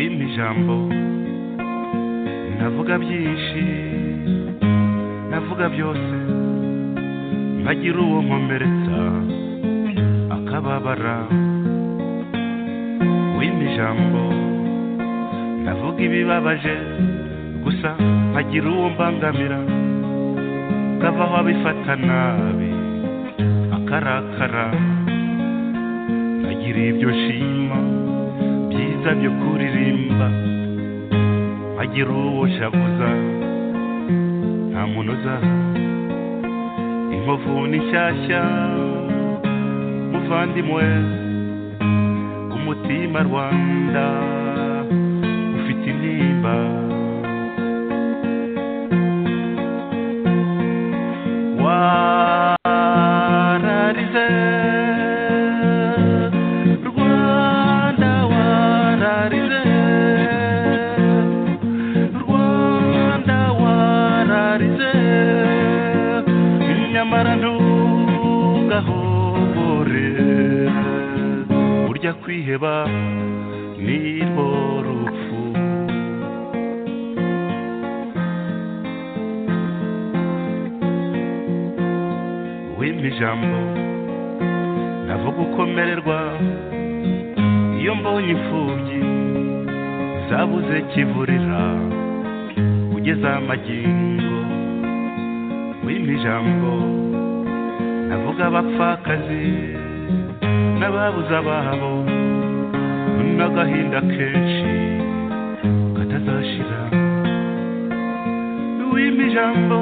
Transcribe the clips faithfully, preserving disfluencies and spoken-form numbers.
w'imijambo navuga byinshi navuga byose nkagira uwo nkomeretsa akababara w'imijambo navuga ibibabaje gusa nkagira uwo mbangamira kavaho abifata nabi akarakara nkagira ibyo shima byiza byo kuririmba nkagira uwo shavuza nta munoza inkovu n'ishyashya muvandimwe umutima Rwanda ufite intimba wararize Rwanda wararize Rwanda wararize nyamara ntugahobore burya kwiheba nirwo rupfu w'imijambo navuga ukomererwa iyo mbonye imfubyi zabuze kivurira kugeza amagingo w'imijambo navuga abapfakazi n'ababuze ababo n'agahinda kenshi katazashira w'imijambo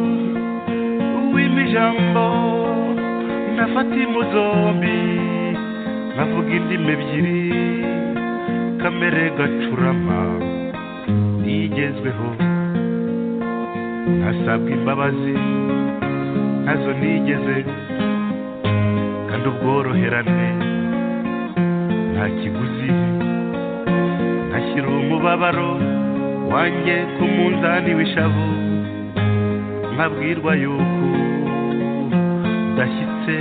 w'imijambo nafata impu zombi nkavuga indimi ebyiri kamere gacurama nigezweho nkasabwa imbabazi ntazo nigeze kandi ubworoherane nta kiguzi ntashyira umubabaro wanjye ku munzani w'ishavu nkabwirwa yuko udashyitse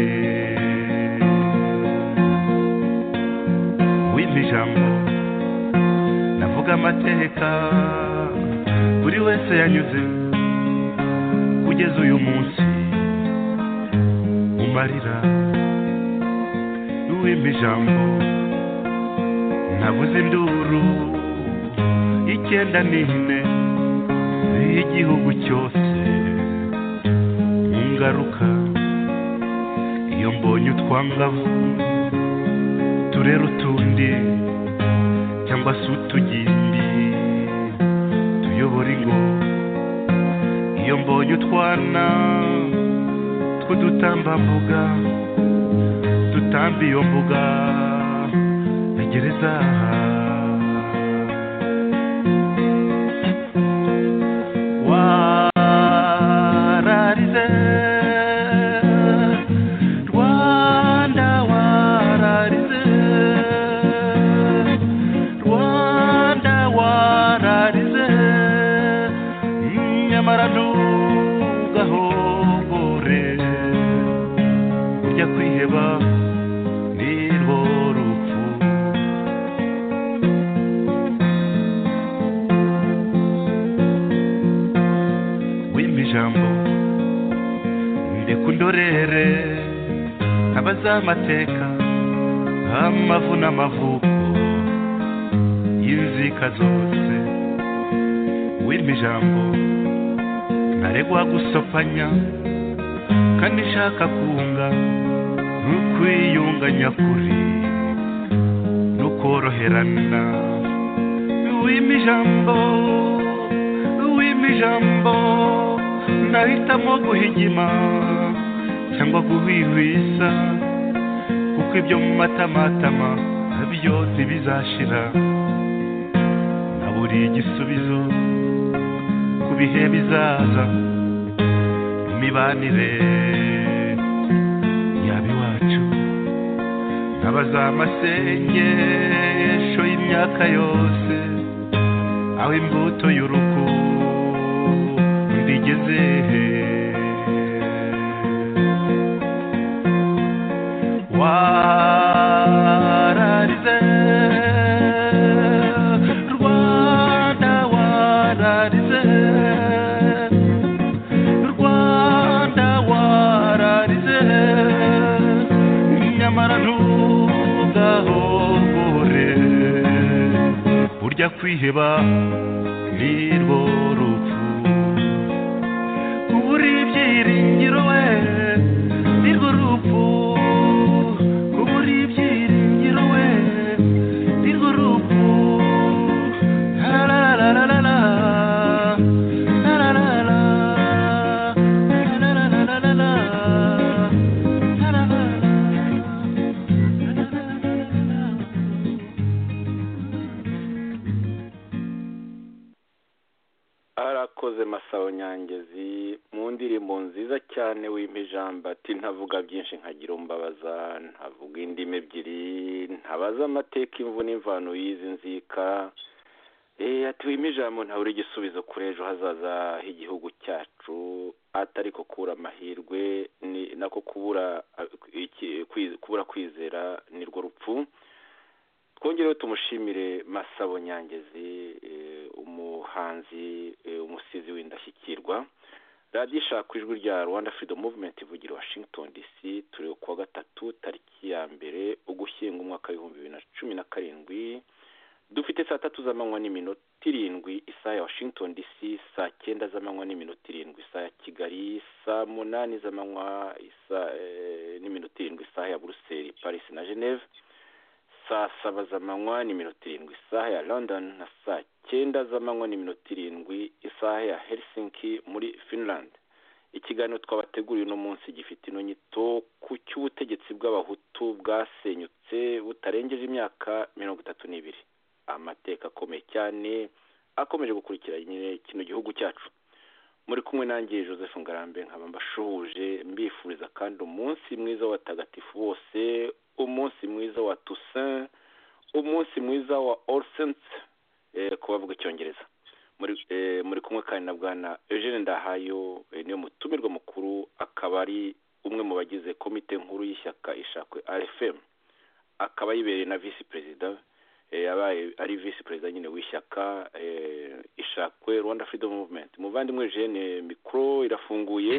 w'imijambo navuga amateka buri wese yanyuze kugeza uyu munsi umarira w'imijambo nabuze induru icyenda n'ine y'igihugu cyose ngaruka iyo mbonye utwangavu turera utundi cyangwa se utugimbi tuyobora ingo iyo mbonye utwana tw'udutambambuga dutamba iyo mbuga ntegereza wararize Rwanda wararize Rwanda wararize nyamara ntugahogore ujya kwiheba nirwo rupfu w'imijambo ndekundorere abazamateka amavu n'amavuko y'inzika zose w'imijambo naregwa gusopanya kandi nshaka kunga n'ukwiyunga nyakuri n'ukoroherana w'imijambo w'imijambo nahitamo guhigima cyangwa guhwihwisa kuko ibyo mu matamatama byose bizashira naburiye igisubizo ku bihe bizaza imibanire yaba iwacu nabaza amasengesho y'imyaka yose aho imbuto y'urukundo igeze wararize burya kwiheba nirwo rupfu kubura ibyiringiro we nirwo rupfu kubura ibyiringiro we nirwo rupfu la la la la la la la la la la arakoze Masabo Nyangezi mu ndirimbo nziza cyane w'impijamba ati ntavuga byinshi nkagira umbabaza ntavuga indimi ebyiri ntabaza amateka imvu n'imvano y'izi nzika eh ati w'impijambo ntabura igisubizo kuri ejo hazaza h'igihugu cyacu atari ko kubura amahirwe ni nako kubura iki kubura kwizera nirwo rupfu. Twongereho tumushimire Masabo Nyangezi umuhanzi umusizi w'indashyikirwa. Radio Ishakwe ijwi rya Rwanda Freedom Movement ivugira Washington D C turi ku gatatu tariki ya mbere ugushyinga umwaka w'ibihumbi bibiri na cumi na karindwi dufite saa tatu z'amanywa n'iminota irindwi isaha ya Washington D C, saa cyenda z'amanywa n'iminota irindwi isaha ya Kigali, saa munani z'amanywa isa n'iminota irindwi isaha ya Bruxelles, Paris na Genève, saa saba z'amanywa n'iminota irindwi isaha ya London na saa cyenda z'amanywa n'iminota irindwi isaha ya Helsinki muri Finland. Ikiganiro twabateguriye uno munsi gifite ino nyito ku cy'ubutegetsi bw'abahutu bwasenyutse butarengeje imyaka mirongo itatu n'ibiri, amateka akomeye cyane akomeje gukurikira nyine kino gihugu cyacu. Muri kumwe nanjye Joseph Ngarambe nkaba mbashuhuje mbifuriza kandi umunsi mwiza w'abatagatifu bose, umunsi mwiza wa Toussaint, umunsi mwiza wa All Saints eh kubavuga icyongereza. Muri eh, muri kumwe kandi na bwana Eugene Ndahayo eh, niyo mutumirwa mukuru, akaba ari umwe mu bagize komite nkuru y'ishyaka Ishakwe R F M, akaba yibereye na vice president eh, yabaye ari vice president nyine w'ishyaka eh, Ishakwe Rwanda Freedom Movement. Muvandimwe Eugene, mikro irafunguye.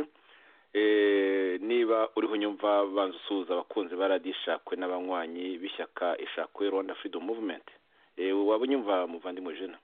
Eh, niba uriho nyumva banza usuhuza abakunzi ba Radio Ishakwe n'abanywanyi b'ishyaka Ishakwe Rwanda Freedom Movement. Eh, waba nyumva muvandimwe Eugene?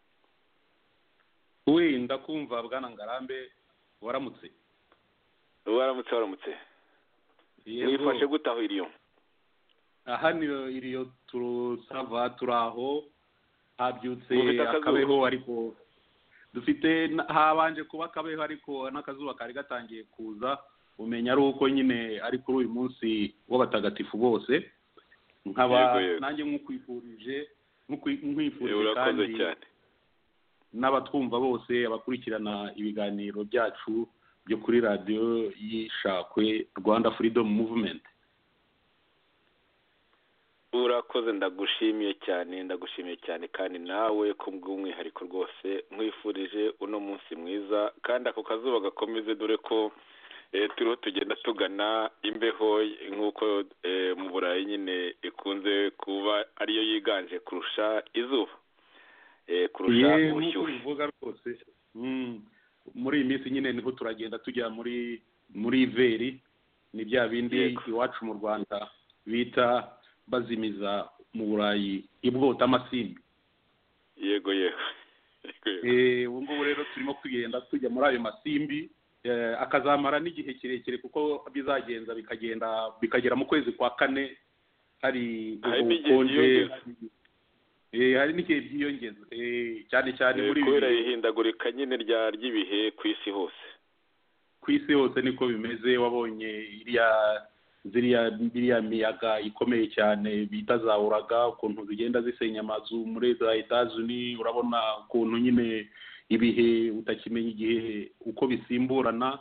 We ndakumva bwana Ngarambe, waramutse waramutse waramutse Nifashe gutaho iriyo? Aha niyo iriyo turusava turaho habyutse akabeho, ariko dufite habanje kuba akabeho ariko n'akazuba kari gatangiye kuza, umenya ari uko nyine ari kuri uyu munsi w'abatagatifu bose. Nkaba nanjye nkukwifurije nkwifurije kandi n'abatwumva bose abakurikirana ibiganiro byacu byo kuri radio y'Ishakwe Rwanda Freedom Movement. Urakoze, ndagushimiye cyane ndagushimiye cyane kandi nawe ko bw'umwihariko rwose nkwifurije uno munsi mwiza kandi ako kazuba gakomeze, dore ko eh, turiho tugenda tugana imbeho nk'uko eh, mu Burayi nyine ikunze kuba ariyo yiganje kurusha izuba eh, kurusha ubushyuhe. Uvuga rwose mm. muri iyi minsi nyine niho turagenda tujya muri muri veri, ni bya bindi iwacu mu Rwanda bita bazimiza mu Burayi ibwota amasimbi. Yego yego eh ubu ngubu rero turimo kugenda tujya muri ayo masimbi, eh, akazamara n'igihe kirekire kuko bizagenza bikagenda bikagera mu kwezi kwa kane, hari ubukonje eh hari n'igihe byiyongeza eh cyane cyane muri kubera ihindagurika nyine rya ry'ibihe ku isi hose. Ku isi hose niko bimeze. Wabonye iriya ziriya biriya miyaga ikomeye cyane bita za uraga, ukuntu zigenda zisenya amazu muri za Etats-Unis. Urabona ukuntu nyine ibihe utakimenya igihe uko bisimburana,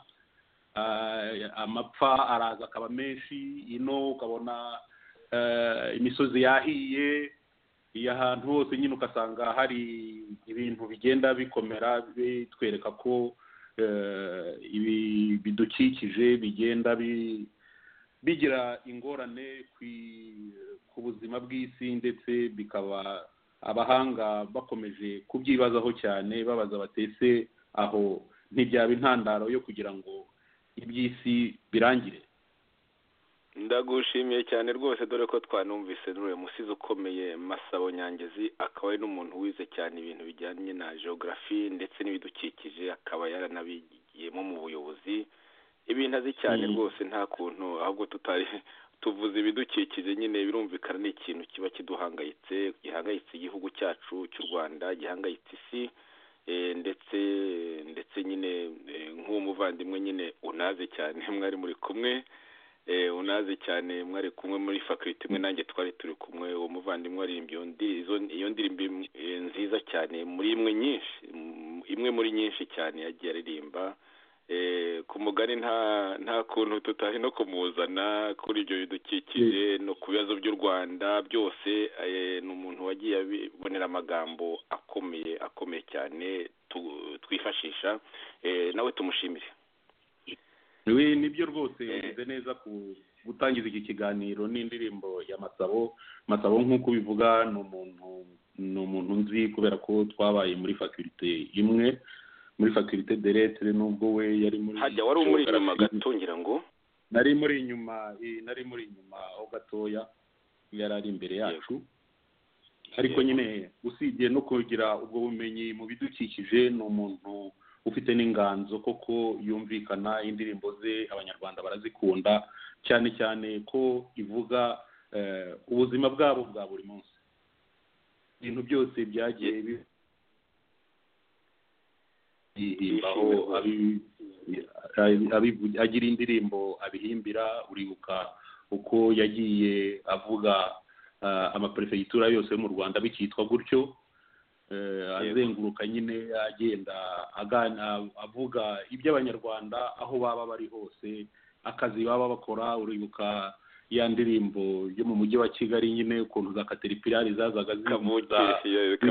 amapfa araza akaba menshi. Ino ukabona imisozi yahiye, iyo ahantu hose nyine ukasanga hari ibintu bigenda bikomera bitwereka ko ibi bidukikije bigenda bi bigira ingorane ku buzima bw'isi, ndetse bikaba abahanga bakomeje kubyibazaho cyane, babaza batese aho ntibyaba intandaro yo kugira ngo iby'isi birangire. ndagushimiye cyane rwose dore ko twanumvise n'uriya musizi ukomeye Masabo Nyangezi akaba ari n'umuntu wize cyane ibintu bijyanye na geography ndetse n'ibidukikije akaba yaranabigiyemo mu buyobozi ibintu azi cyane rwose nta kuntu ahubwo tutari tuvuze ibidukikije nyine birumvikana ni ikintu kiba kiduhangayitse gihangayitse igihugu cyacu cy'u Rwanda gihangayitse isi ndetse ndetse nyine nk'uwo muvandimwe nyine unaze cyane mwari muri kumwe unaze cyane mwari kumwe muri faculty imwe nanjye twari turi kumwe uwo muvandimwe aririmbye iyo ndirimbo nziza cyane muri imwe nyinshi imwe muri nyinshi cyane yagiye aririmba ku mugani nta nta kuntu tutari no kumuzana kuri ibyo bidukikije no ku bibazo by'u Rwanda byose ni umuntu wagiye abibonera amagambo akomeye akomeye cyane twifashisha nawe tumushimire. we nibyo rwose bize neza ku gutangiza iki kiganiro n'indirimbo ya Masabo Masabo nk'uko bivuga ni umuntu ni umuntu nzi kubera ko twabaye muri faculty imwe muri faculté de lettres nubwo we yari muri hajya wari muri inyuma gato ngira ngo nari muri inyuma nari muri inyuma aho gatoya yari ari imbere yacu ariko nyine usibye no kugira ubwo bumenyi mu bidukikije ni umuntu ufite n'inganzo koko yumvikana indirimbo ze abanyarwanda barazikunda cyane cyane ko ivuga ubuzima bwabo bwa buri munsi ibintu byose byagiye aho agira indirimbo abihimbira uribuka uko yagiye avuga amaperefegitura yose yo mu Rwanda bikitwa gutyo azenguruka nyine agenda agana avuga iby'abanyarwanda aho baba bari hose akazi baba bakora uribuka ya ndirimbo yo mu mujyi wa Kigali nyine ukuntu za Caterpillar zazaga zimuza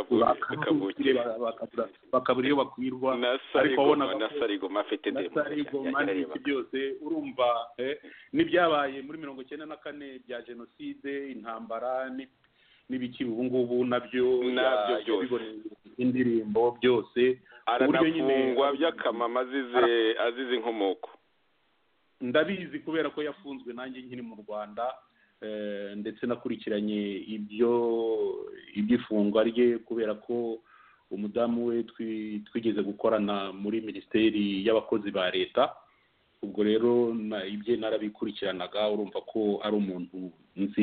bakabura iyo bakwirwa ariko abona nasarigoma afite nasarigoma n'iki byose urumva n'ibyabaye muri mirongo icyenda na kane bya jenoside intambara n'ibiki ubu ngubu nabyo nabyo byose indirimbo byose aranafungwa by'akamama azize azize inkomoko ndabizi kubera ko yafunzwe nanjye nkiri mu Rwanda ndetse nakurikiranye ibyo ibyifungwa rye kubera ko umudamu we twigeze gukorana muri minisiteri y'abakozi ba leta ubwo rero ibye narabikurikiranaga urumva ko ari umuntu nzi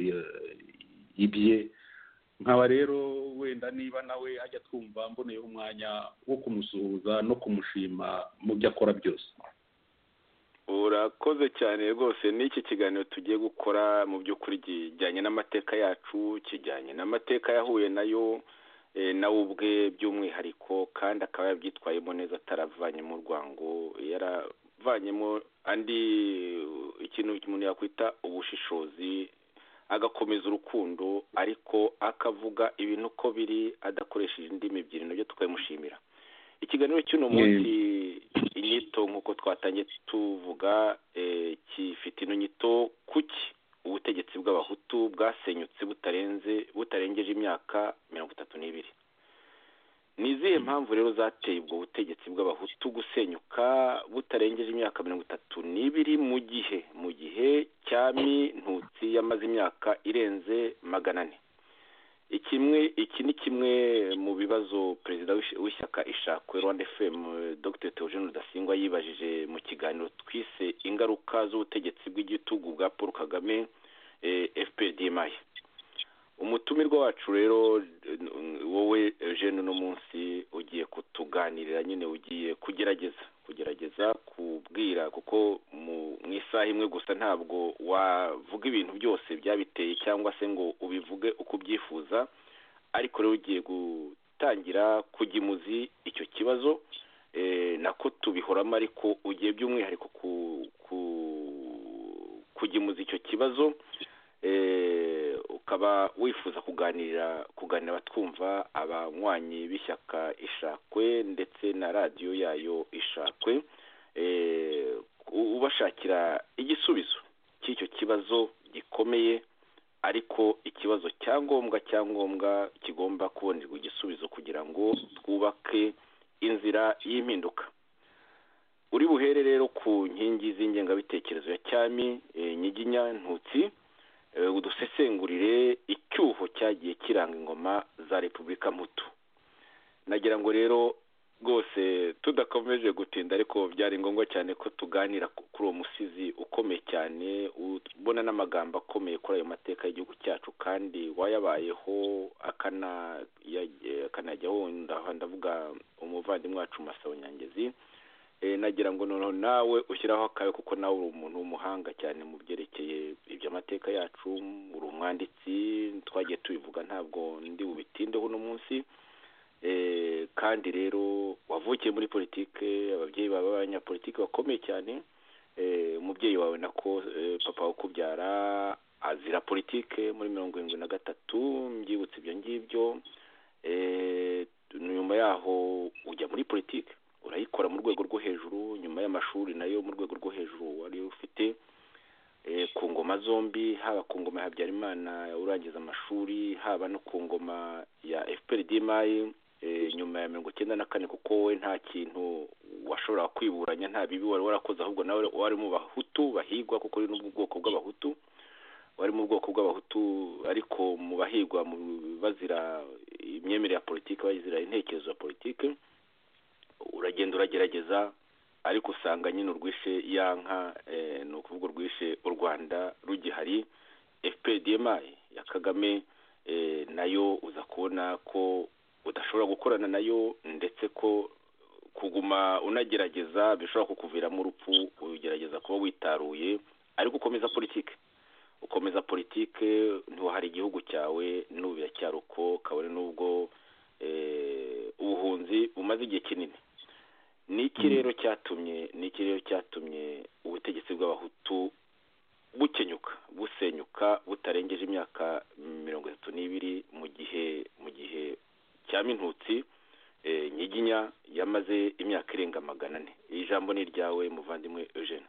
ibye nkaba rero wenda niba nawe ajya twumva mboneyeho umwanya wo kumusuhuza no kumushima mu byo akora byose. Urakoze cyane rwose n'iki kiganiro tugiye gukora mu by'ukuri kijyanye n'amateka yacu kijyanye n'amateka yahuye nayo nawe ubwe by'umwihariko kandi akaba yabyitwayemo neza ataravanye mu rwango yaravanyemo andi ikintu umuntu yakwita ubushishozi agakomeza urukundo ariko akavuga ibintu uko biri adakoresheje indimi ebyiri nabyo tukabimushimira. Ikiganiro cy'uno munsi inyito nk'uko twatangiye tuvuga kifite ino nyito kuki ubutegetsi bw'abahutu bwasenyutse butarenze butarengeje imyaka mirongo itatu n'ibiri. Ni izihe mpamvu rero zateye ubwo butegetsi bw'abahutu gusenyuka butarengeje imyaka mirongo itatu n'ibiri mu gihe mu gihe cyami Ntutsi yamaze imyaka irenze magana ane? Ikimwe iki ni kimwe mu bibazo perezida w'ishyaka Ishakwe Rwanda F M Dr Theogene Rudasingwa yibajije mu kiganiro twise ingaruka z'ubutegetsi bw'igitugu bwa Paul Kagame F P D M I. Umutumirwa wacu rero wowe Eugene no munsi ugiye kutuganirira nyine ugiye kugerageza kugerageza kubwira kuko mu isaha imwe gusa ntabwo wavuga ibintu byose byabiteye cyangwa se ngo ubivuge uko ubyifuza ariko rero ugiye gutangira kugimuzi icyo kibazo nako tubihoramo ariko ugiye by'umwihariko kugimuzi icyo kibazo ukaba wifuza kuganira kuganira batwumva abanywanyi b'ishyaka Ishakwe ndetse na radiyo yayo Ishakwe ubashakira igisubizo cy'icyo kibazo gikomeye ariko ikibazo cyangombwa cyangombwa kigomba kubonerwa igisubizo kugira ngo twubake inzira y'impinduka. Uri buhere rero ku ku nkingi z'ingengabitekerezo ya cyami nyiginya ntutsi udusesengurire icyuho cyagiye kiranga ingoma za repubulika mputu. Nagira ngo rero rwose tudakomeje gutinda ariko byari ngombwa cyane ko tuganira kuri uwo musizi ukomeye cyane, ubona n'amagambo akomeye kuri ayo mateka y'igihugu cyacu kandi wayabayeho akanajyaho, ndavuga umuvandimwe wacu Masabo Nyangezi. Nagira ngo noneho nawe ushyiraho akawe kuko nawe uri umuntu w'umuhanga cyane mu byerekeye iby'amateka yacu, uri umwanditsi, twagiye tubivuga ntabwo ndi bubitindeho uno munsi. Kandi rero wavukiye muri politike, ababyeyi bawe b'abanyapolitike bakomeye cyane. Umubyeyi wawe nako papa wo kubyara azira politike muri mirongo irindwi na gatatu, mbyibutse ibyo ngibyo. Nyuma yaho ujya muri politike urayikora mu rwego rwo hejuru, nyuma y'amashuri nayo mu rwego rwo hejuru wari ufite ku ngoma zombi, haba ku ngoma ya Habyarimana urangiza amashuri, haba no ku ngoma ya F P R D M I nyuma ya mirongo icyenda na kane, kuko we nta kintu washobora kwiburanya, nta bibi wari warakoze, ahubwo nawe wari mu bahutu bahigwa kuko uri n'ubwo bwoko bw'abahutu, wari mu bwoko bw'abahutu ariko mu bahigwa bazira imyemerere ya politiki, bazira intekerezo ya politiki. Uragenda uragerageza ariko usanga nyine urwishe yanka, ni ukuvuga urwishe u Rwanda rugihari. F P R D M I ya Kagame nayo uza kubona ko udashobora gukorana nayo, ndetse ko kuguma unagerageza bishobora kukuviramo urupfu. Ugerageza kuba witaruye ariko ukomeza politike, ukomeza politike ntiwahari igihugu cyawe, n'ubu biracyari uko, kabone n'ubwo ubuhunzi bumaze igihe kinini. Niki rero cyatumye niki rero cyatumye ubutegetsi bw'abahutu bukenyuka, busenyuka, butarengeje imyaka mirongo itatu n'ibiri mu gihe mu gihe cya Mintutsi Nyiginya yamaze imyaka irenga magana ane. Ijambo ni ryawe muvandimwe Eugene.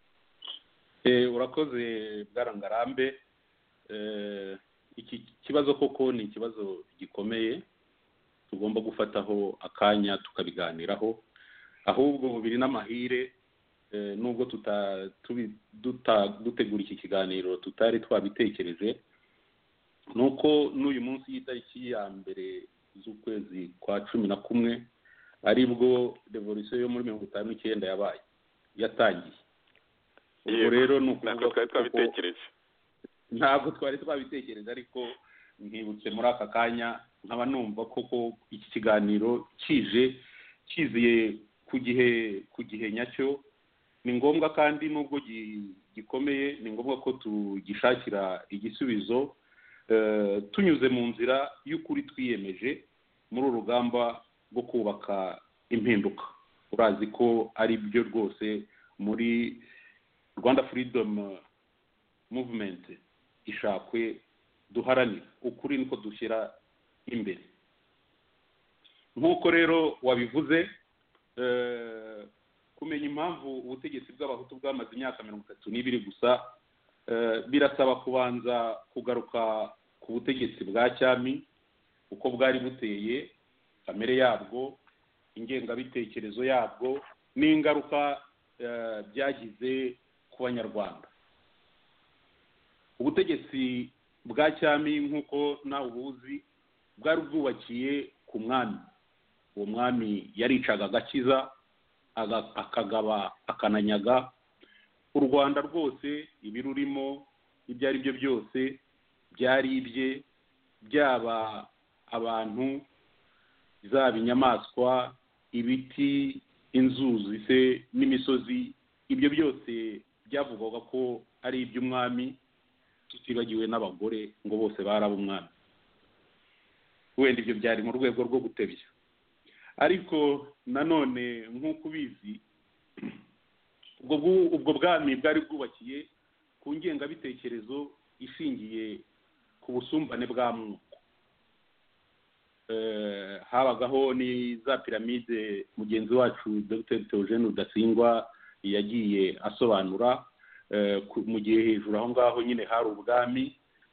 Eh urakoze Bwarangarambe. Eh iki kibazo koko ni ikibazo gikomeye tugomba gufataho akanya tukabiganiraho, ahubwo biri n'amahire nubwo tuta dutegura iki kiganiro tutari twabitekereje, nuko n'uyu munsi y'itariki ya mbere z'ukwezi kwa cumi na kumwe aribwo revolution yo muri mirongo itanu n'icyenda yabaye yatangiye. Ubwo rero ntabwo twari twabitekereje ntabwo twari twabitekereje ariko nkibutse muri aka kanya nkaba numva koko iki kiganiro kije kiziye ku gihe ku gihe nyacyo. Ni ngombwa kandi nubwo gikomeye, ni ngombwa ko tugishakira igisubizo tunyuze mu nzira y'ukuri twiyemeje muri urugamba rwo kubaka impinduka. Urazi ko ari byo rwose muri Rwanda Freedom Movement ishakwe duharanira, ukuri niko dushyira imbere. Nk'uko rero wabivuze, kumenya impamvu ubutegetsi bw'abahutu bwamaze imyaka mirongo itatu n'ibiri gusa birasaba kubanza kugaruka ku butegetsi bwa cyami, uko bwari buteye, kamere yabwo, ingengabitekerezo yabwo, n'ingaruka byagize ku banyarwanda. Ubutegetsi bwa cyami nk'uko nawe ubuzi bwari bwubakiye ku mwami. Uwo mwami yaricaga agakiza, akagaba akananyaga. U Rwanda rwose ibirurimo ibyo ari byo byose byari ibye, byaba abantu, zaba inyamaswa, ibiti, inzuzi se n'imisozi, ibyo byose byavugwaga ko ari iby'umwami, tutibagiwe n'abagore ngo bose baraba umwami. Wenda ibyo byari mu rwego rwo gutebya, ariko nanone nk'uko ubizi ubwo bwami bwari bwubakiye ku ngengabitekerezo ishingiye ku busumbane bw'amoko. Habagaho ni za piramide mugenzi wacu Dr Theogene Rudasingwa yagiye asobanura. Mu gihe hejuru aho ngaho nyine hari ubwami,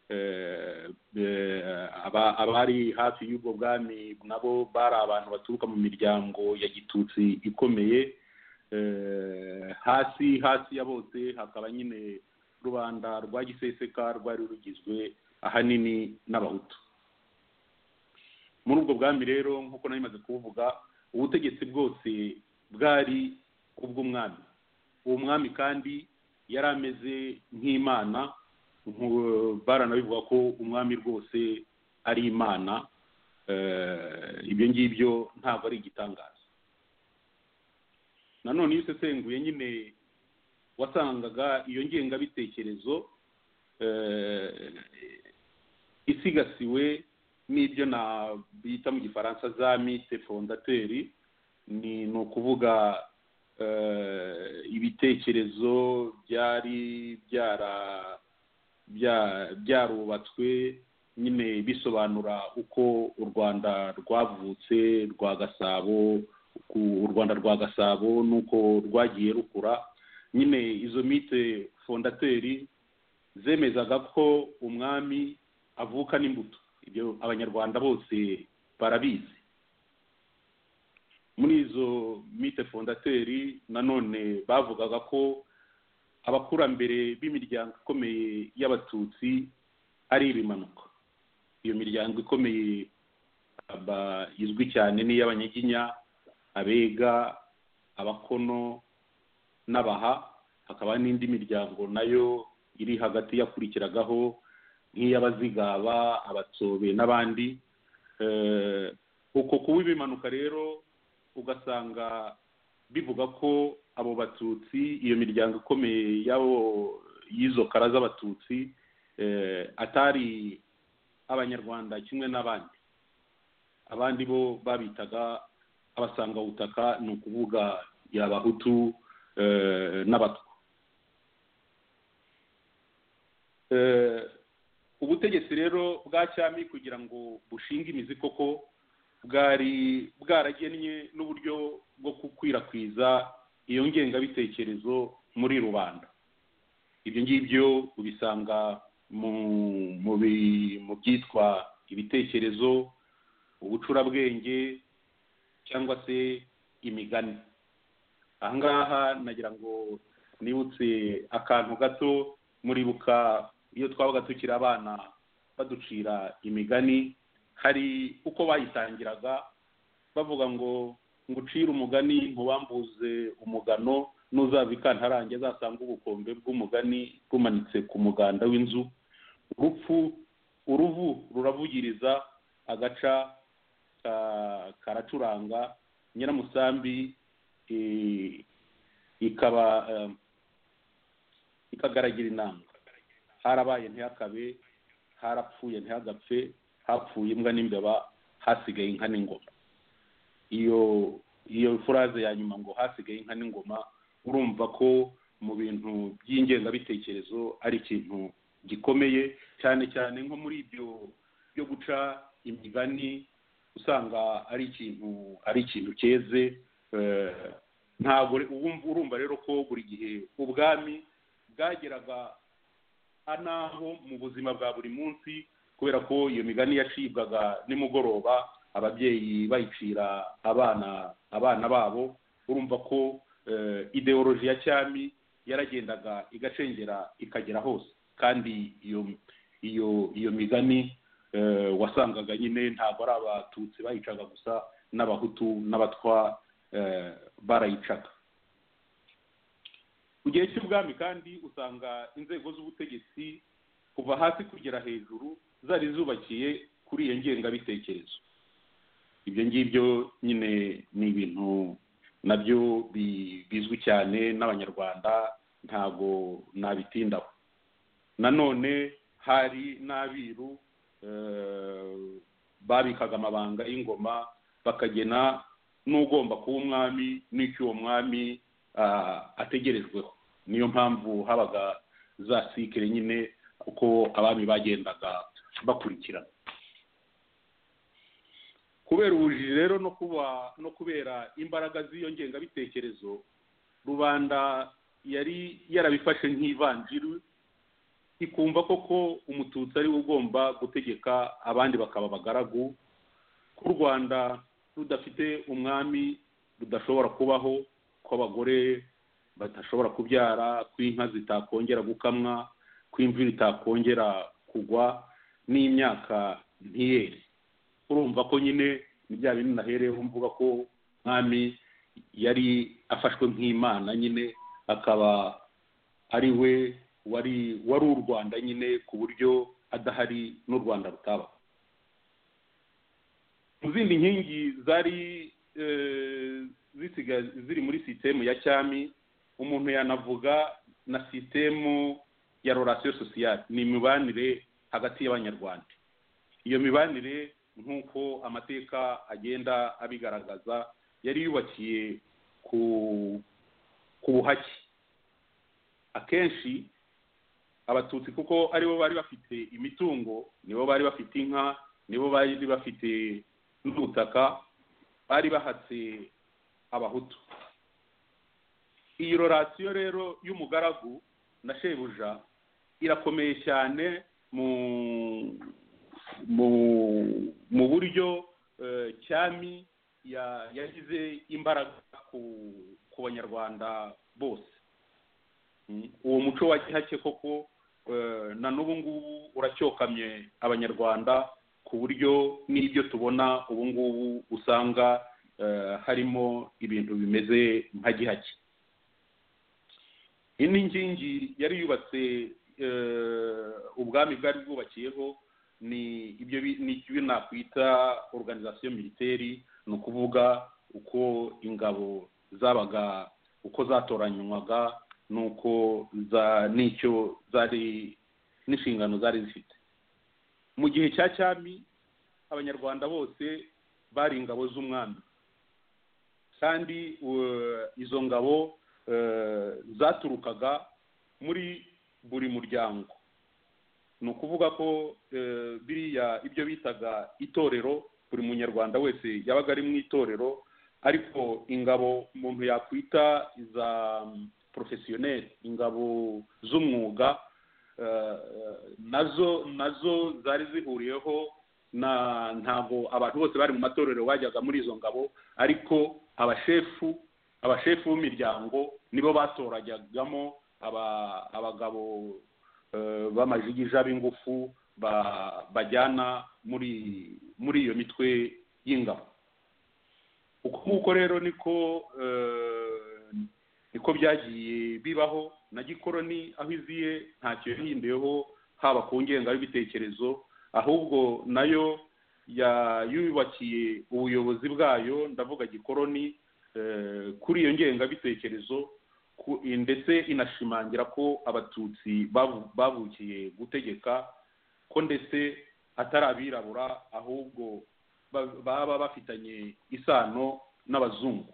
abari hafi y'ubwo bwami nabo bari abantu baturuka mu miryango ya gitutsi ikomeye, hasi hasi ya bose hakaba nyine rubanda rwa giseseka rwari rugizwe ahanini n'abahutu. Muri ubwo bwami rero nk'uko nari maze kuvuga, ubutegetsi bwose bwari ubw'umwami. Uwo mwami kandi yari ameze nk'Imana, baranabivuga ko umwami rwose ari Imana. Ibyo ngibyo ntabwo ari igitangaza. Nanone iyo usesenguye nyine wasangaga iyo ngengabitekerezo isigasiwe n'ibyo bita mu gifaransa za mythe fondateurs, ni ukuvuga ibitekerezo byari byara byarubatswe nyine bisobanura uko u Rwanda rwavutse rwa Gasabo, u Rwanda rwa Gasabo nuko rwagiye rukura. Nyine izo mythe fondateurs zemezaga ko umwami avuka n'imbuto. Ibyo abanyarwanda bose barabizi. Muri izo mythe fondateurs nanone bavugaga ko abakurambere b'imiryango ikomeye y'abatutsi ari ibimanuka. Iyo miryango ikomeye izwi cyane ni iy'Abanyiginya, Abega, Abakono n'Abaha. Hakaba n'indi miryango nayo iri hagati yakurikiragaho nk'iy'Abazigaba, Abatsobe n'abandi. Uko kuba ibimanuka rero ugasanga bivuga ko abo batutsi, iyo miryango ikomeye yabo y'izo kara z'abatutsi atari abanyarwanda kimwe n'abandi. Abandi bo babitaga abasanga ubutaka, ni ukuvuga y'abahutu n'abatwa. Ubutegetsi rero bwa cyami kugira ngo bushinge imizi koko bwari bwaragennye n'uburyo bwo gukwirakwiza iyo ngengabitekerezo muri rubanda. Ibyo ngibyo ubisanga mu byitwa ibitekerezo, ubucurabwenge cyangwa se imigani. Aha ngaha nagira ngo nibutse akantu gato. Muribuka iyo twabaga tukiri abana baducira imigani, hari uko bayitangiraga bavuga ngo ngucire umugani ntubambuze umugano, n'uzava ikantarange azasanga ubukombe bw'umugani bumanitse ku muganda w'inzu. Urupfu uruvu ruravugiriza, agaca karacuranga, nyiramusambi ikaba ikagaragira inanga. Harabaye ntihakabe, harapfuye ntihagapfe, hapfuye imbwa n'imbeba, hasigaye inka n'ingoma. Iyo iyo phrase ya nyuma ngo hasigaye inka n'ingoma, urumva ko mu bintu by'ingengabitekerezo ari ikintu gikomeye cyane cyane nko muri ibyo byo guca imigani. Usanga ari ikintu ari ikintu cyeze. Ntabwo urumva rero ko buri gihe ubwami bwageraga anaho mu buzima bwa buri munsi, kubera ko iyo migani yacibwaga nimugoroba, ababyeyi bayicira abana abana babo. Urumva ko ideology ya cyami yaragendaga igacengera ikagera hose, kandi iyo iyo iyo migani wasangaga nyine ntabwo ari abatutsi bayicaga gusa, n'abahutu n'abatwa barayicaga. Mu gihe cy'ubwami kandi usanga inzego z'ubutegetsi kuva hasi kugera hejuru zari zubakiye kuri iyo ngengabitekerezo. Ibyo ngibyo nyine ni ibintu nabyo bizwi cyane n'abanyarwanda, ntago nabitindaho. Nanone hari n'abiru babikaga amabanga y'ingoma, bakagena n'ugomba kuba umwami n'icyo uwo mwami ategerejweho. Niyo mpamvu habaga za sikire nyine uko abami bagendaga bakurikirana. Kubera ubujiji rero no kuba no kubera imbaraga z'iyo ngengabitekerezo, rubanda yari yarabifashe nk'ivanjiri, ikumva koko umututsi ari ugomba gutegeka, abandi bakaba abagaragu. Ku Rwanda rudafite umwami rudashobora kubaho, ko abagore badashobora kubyara, ko inka zitakongera gukamwa, ko imvura itakongera kugwa n'imyaka ntiyere. Urumva ko nyine ni bya bintu nahereyeho mvuga ko mwami yari afashwe nk'Imana nyine, akaba ari we wari wari u Rwanda nyine, ku buryo adahari n'u Rwanda rutaba. Mu zindi nkingi zari zisiga ziri muri sisitemu ya cyami, umuntu yanavuga na sisitemu ya relation sociale, ni imibanire hagati y'abanyarwanda. Iyo mibanire nk'uko amateka agenda abigaragaza yari yubakiye ku ku buhake. Akenshi abatutsi kuko aribo bari bafite imitungo, nibo bari bafite inka, nibo bari bafite n'ubutaka, bari bahatse abahutu. Iyi relation rero y'umugaragu na shebuja irakomeye cyane mu mu mu buryo cyami yagize imbaraga ku ku banyarwanda bose. Uwo muco wa gihake koko na n'ubu ngubu uracyokamye abanyarwanda, ku buryo n'ibyo tubona ubu ngubu usanga harimo ibintu bimeze nka gihake. Indi nkingi yari yubatse ubwami bwari bwubakiyeho ni ibyo ni ibyo nakwita organisation militaire, ni ukuvuga uko ingabo zabaga, uko zatoranywaga, nuko za nicyo zari n'inshingano zari zifite. Mu gihe cya cyami abanyarwanda bose bari ingabo z'umwami, kandi izo ngabo zaturukaga muri buri muryango. Ni ukuvuga ko biriya ibyo bitaga itorero, buri munyarwanda wese yabaga ari mu itorero, ariko ingabo umuntu yakwita za professionnel, ingabo z'umwuga, nazo nazo zari zihuriyeho na ntago abantu bose bari mu matorero bajyaga muri izo ngabo, ariko abashefu abashefu b'imiryango nibo batorajyagamo abagabo b'amajigija b'ingufu bajyana muri muri iyo mitwe y'ingabo. Uko nguko rero niko niko byagiye bibaho. Na gikoroni aho iziye ntacyo yahinduyeho, haba ku ngenga y'ibitekerezo, ahubwo nayo yubakiye ubuyobozi bwayo, ndavuga gikoroni, kuri iyo ngengabitekerezo, ndetse inashimangira ko abatutsi bavukiye gutegeka, ko ndetse atari abirabura ahubwo baba bafitanye isano n'abazungu.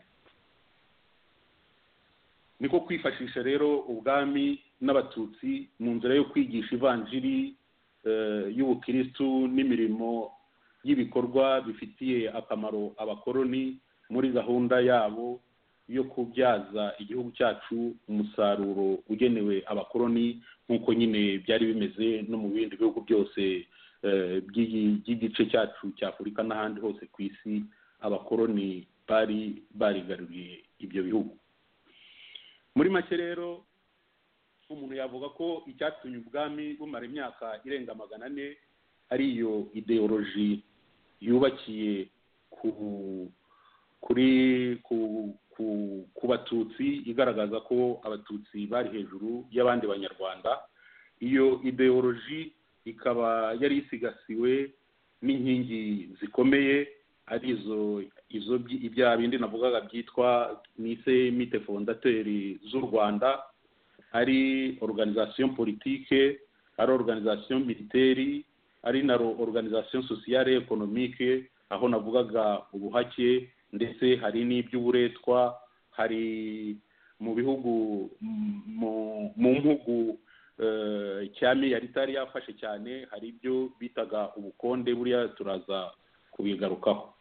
Niko kwifashisha rero ubwami n'abatutsi mu nzira yo kwigisha ivanjiri y'ubukristu n'imirimo y'ibikorwa bifitiye akamaro abakoroni muri gahunda yabo yo kubyaza igihugu cyacu umusaruro ugenewe abakoroni, nk'uko nyine byari bimeze no mu bindi bihugu byose by'igice cyacu cya Afurika n'ahandi hose ku isi. Abakoroni bari barigaruriye ibyo bihugu. Muri make rero umuntu yavuga ko icyatumye ubwami bumara imyaka irenga magana ane ari iyo ideoloji yubakiye ku kuri ku ku ku batutsi, igaragaza ko abatutsi bari hejuru y'abandi banyarwanda. Iyo ideoloji ikaba yari isigasiwe n'inkingi zikomeye, ari izo izo ibya bindi navugaga byitwa nise mite fondateri z'u Rwanda, ari organisation politique, ari organisation militaire, ari na organisation sociale économique, aho navugaga ubuhake, ndetse hari n'iby'uburetwa. Hari mu bihugu mu mpugu cyami yari itari yafashe cyane, hari ibyo bitaga ubukonde, buriya turaza kubigarukaho.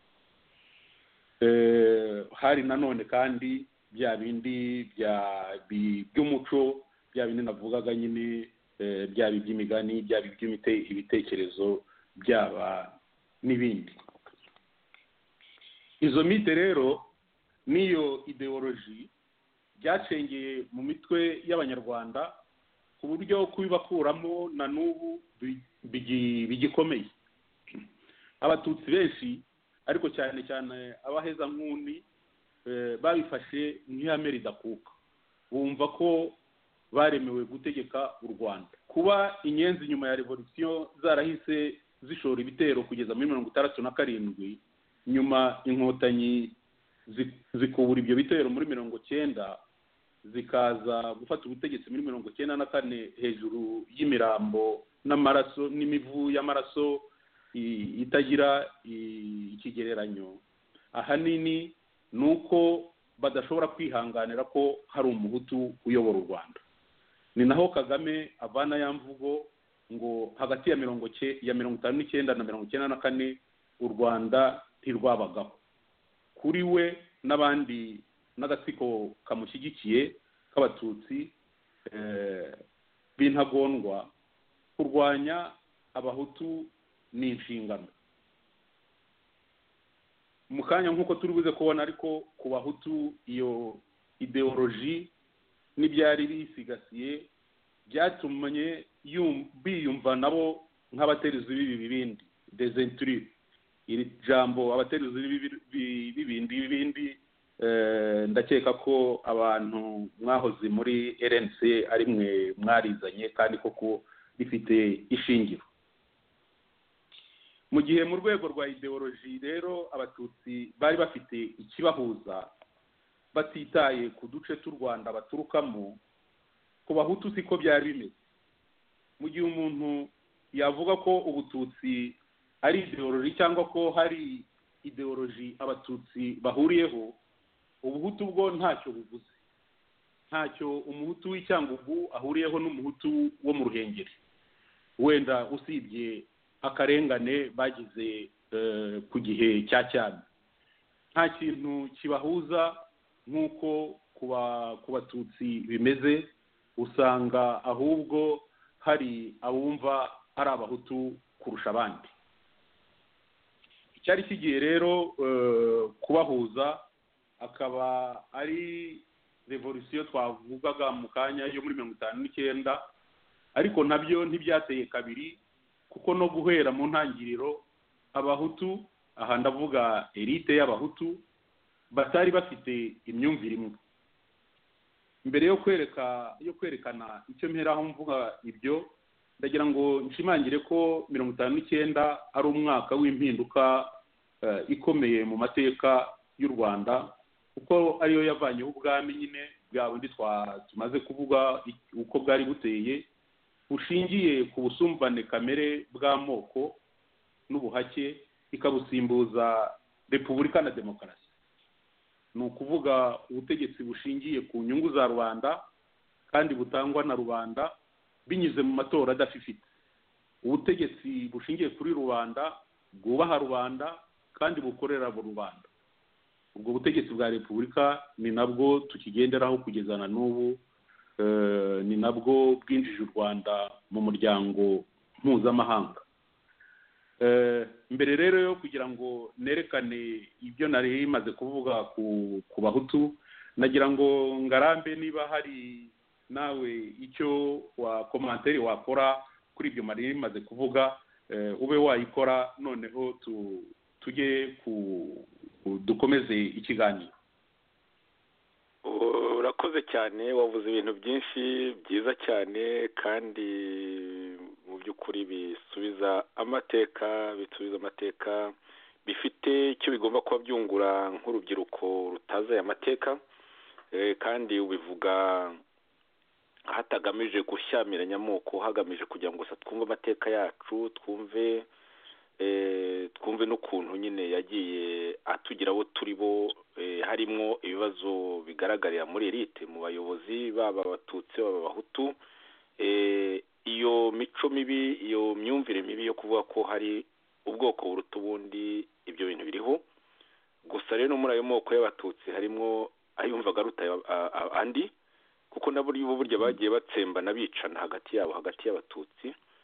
Hari nanone kandi bya bindi by'umuco, bya bindi navugaga nyine, byaba iby'imigani, byaba iby'ibitekerezo, byaba n'ibindi. Izo mite rero n'iyo ideoloji byacengeye mu mitwe y'abanyarwanda ku buryo kubibakuramo na n'ubu bigikomeye. Abatutsi benshi ariko cyane cyane abaheza nk'undi babifashe nk'ihame ridakuka, bumva ko baremewe gutegeka u Rwanda. Kuba inyenzi nyuma ya revolution zarahise zishora ibitero kugeza muri mirongo itandatu na karindwi, nyuma inkotanyi zikubura ibyo bitero muri mirongo cyenda, zikaza gufata ubutegetsi muri mirongo cyenda na kane hejuru y'imirambo n'amaraso n'imivu y'amaraso itagira ikigereranyo. Ahanini nuko badashobora kwihanganira ko hari umuhutu uyobora u Rwanda. Ni naho Kagame avana ya mvugo ngo hagati ya mirongo ya mirongo itanu n'icyenda na mirongo cyenda na kane u Rwanda ntirwabagaho. Kuri we n'abandi n'agatsiko kamushyigikiye k'abatutsi b'intagondwa, kurwanya abahutu ni inshingano. Mu kanya nk'uko turi buze kubona ariko ku bahutu iyo ideoloji n'ibyari bisigasiye byatumanye biyumva nabo nk'abateruzi b'ibibindi, desenture. Iri jambo abateruzi b'ibibindi b'ibindi ndakeka ko abantu mwahoze muri R N C ari mwe mwarizanye kandi koko rifite ishingiro. Mu gihe mu rwego rwa ideoloji rero abatutsi bari bafite ikibahuza batitaye ku duce tw'u Rwanda baturukamo, ku bahutu siko byari bimeze. Mu gihe umuntu yavuga ko ubututsi ari ideoloji cyangwa ko hari ideoloji abatutsi bahuriyeho, ubuhutu bwo ntacyo buvuze. Ntacyo umuhutu w'Icyangugu ahuriyeho n'umuhutu wo mu Ruhengeri, wenda usibye akarengane bagize ku gihe cya cyane. Nta kintu kibahuza nk'uko ku batutsi bimeze. Usanga ahubwo hari abumva ari abahutu kurusha abandi. Icyari kigiye rero kubahuza akaba ari revolution twavugaga mu kanya yo muri mirongo itanu n'icyenda, ariko nabyo ntibyateye kabiri, kuko no guhera mu ntangiriro abahutu, aha ndavuga elite y'abahutu, batari bafite imyumvire imwe. Mbere yo kwereka yo kwerekana icyo mperaho mvuga ibyo, ndagira ngo nshimangire ko mirongo itanu n'icyenda ari umwaka w'impinduka ikomeye mu mateka y'u Rwanda, kuko ariyo yavanyeho ubwami nyine bwa bundi tumaze kuvuga uko bwari buteye, bushingiye ku busumbane kamere bw'amoko n'ubuhake, ikabusimbuza repubulika na demokarasi. Ni ukuvuga ubutegetsi bushingiye ku nyungu za rubanda kandi butangwa na rubanda binyuze mu matora adafifite. Ubutegetsi bushingiye kuri rubanda, bwubaha rubanda kandi bukorera rubanda. Ubwo butegetsi bwa repubulika ni nabwo tukigenderaho kugeza na n'ubu, ni nabwo bwinjije u Rwanda mu muryango mpuzamahanga. Mbere rero yo kugira ngo nerekane ibyo nari maze kuvuga ku bahutu, nagira ngo ngarambe niba hari nawe icyo wa commentaire wakora kuri ibyo nari maze kuvuga, ube wayikora, noneho tujye ku dukomeze ikiganiro. Urakoze cyane, wavuze ibintu byinshi byiza cyane kandi mu by'ukuri bisubiza amateka bisubiza amateka bifite icyo bigomba kuba byungura nk'urubyiruko rutazi aya mateka, kandi ubivuga hatagamije gushyamiranya amoko, hagamije kugira ngo twumve amateka yacu, twumve twumve n'ukuntu nyine yagiye atugira abo turi bo, harimo ibibazo bigaragarira muri elite, mu bayobozi baba abatutsi baba abahutu. Iyo mico mibi, iyo myumvire mibi yo kuvuga ko hari ubwoko buruta ubundi, ibyo bintu biriho. Gusa rero muri ayo moko y'abatutsi harimo ayumvaga aruta andi, kuko nabo burya bagiye batsembana bicana hagati yabo, hagati y'abatutsi.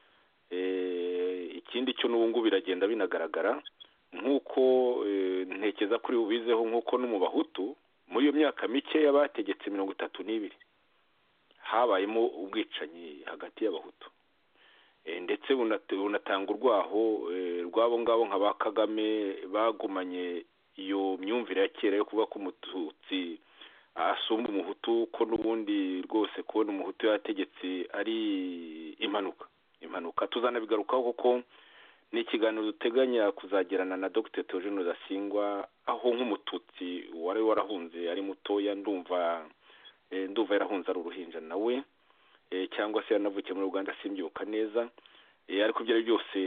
Ikindi cyo n'ubu ngubu biragenda binagaragara, nk'uko ntekeza kuri ubizeho, nk'uko no mu bahutu muri iyo myaka mike y'abategetse mirongo itatu n'ibiri habayemo ubwicanyi hagati y'abahutu ndetse bunatanga urwaho rw'abo ngabo nka ba Kagame bagumanye iyo myumvire ya kera yo kuvuga ko umututsi asumba umuhutu, ko n'ubundi rwose kubona umuhutu yategetse ari impanuka impanuka tuzanabigarukaho kuko ni ikiganiro duteganya kuzagirana na Dr Theogene Rudasingwa, aho nk'umututsi wari warahunze ari mutoya, ndumva ndumva yarahunze ari uruhinja nawe cyangwa se yanavukiye muri Uganda simbyibuka neza, ariko ibyo ari byose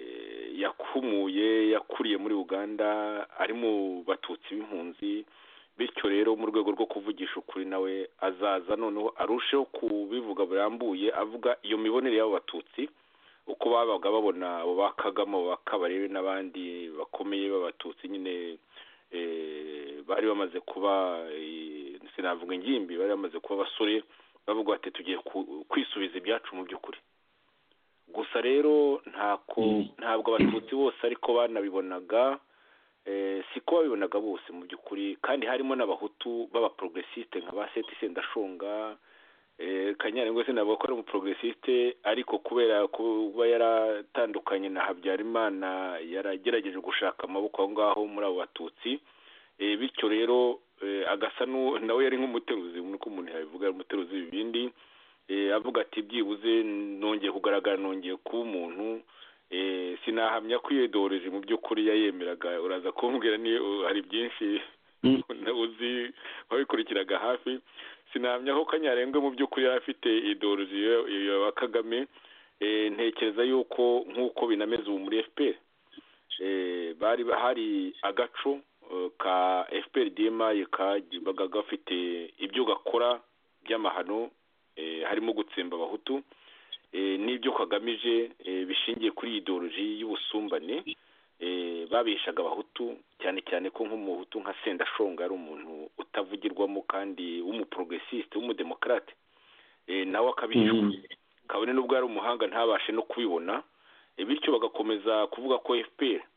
yakumuye yakuriye muri Uganda ari mu batutsi b'impunzi, bityo rero mu rwego rwo kuvugisha ukuri nawe azaza noneho arusheho kubivuga burambuye, avuga iyo mibonere y'abo batutsi uko babaga babona abo ba Kagame, abo ba Kabarebe n'abandi bakomeye b'abatutsi nyine bari bamaze kuba sinavuga ingimbi, bari bamaze kuba abasore, bavuga bati tugiye kwisubiza ibyacu mu by'ukuri. Gusa rero ntako ntabwo abatutsi bose ariko banabibonaga, siko babibonaga bose mu by'ukuri, kandi harimo n'abahutu b'abaprogressiste nka ba Seti Sendashonga, Kanyarengwe se navuga ko ari umuprogressiste, ariko kubera kuba yaratandukanye na Habyarimana yaragerageje gushaka amaboko aho ngaho muri abo batutsi, bityo rero agasa nawe yari nk'umuteruzi, nuko umuntu yabivuga umuteruzi ibindi, avuga ati byibuze nongeye kugaragara, nongeye kuba umuntu, sinahamya ko yidoreje mu by'ukuri yayemeraga, uraza kumbwira ni hari byinshi uzi wabikurikiraga hafi, sinahamya ko Kanyarengwe mu by'ukuri yari afite ideology ya Kagame. Ntekereza yuko nk'uko binameze ubu muri F P R bari hari agaco ka F P R D M I kabaga gafite ibyo gakora by'amahano, harimo gutsemba abahutu n'ibyo kagamije bishingiye kuri ideology y'ubusumbane, babishaga abahutu cyane cyane ko nk'umuhutu nka Sendashonga ari umuntu utavugirwamo kandi w'umuprogressiste w'umudemokrate, nawe akabishwa kabone n'ubwo ari umuhanga ntabashe no kubibona, bityo bagakomeza kuvuga ko F P R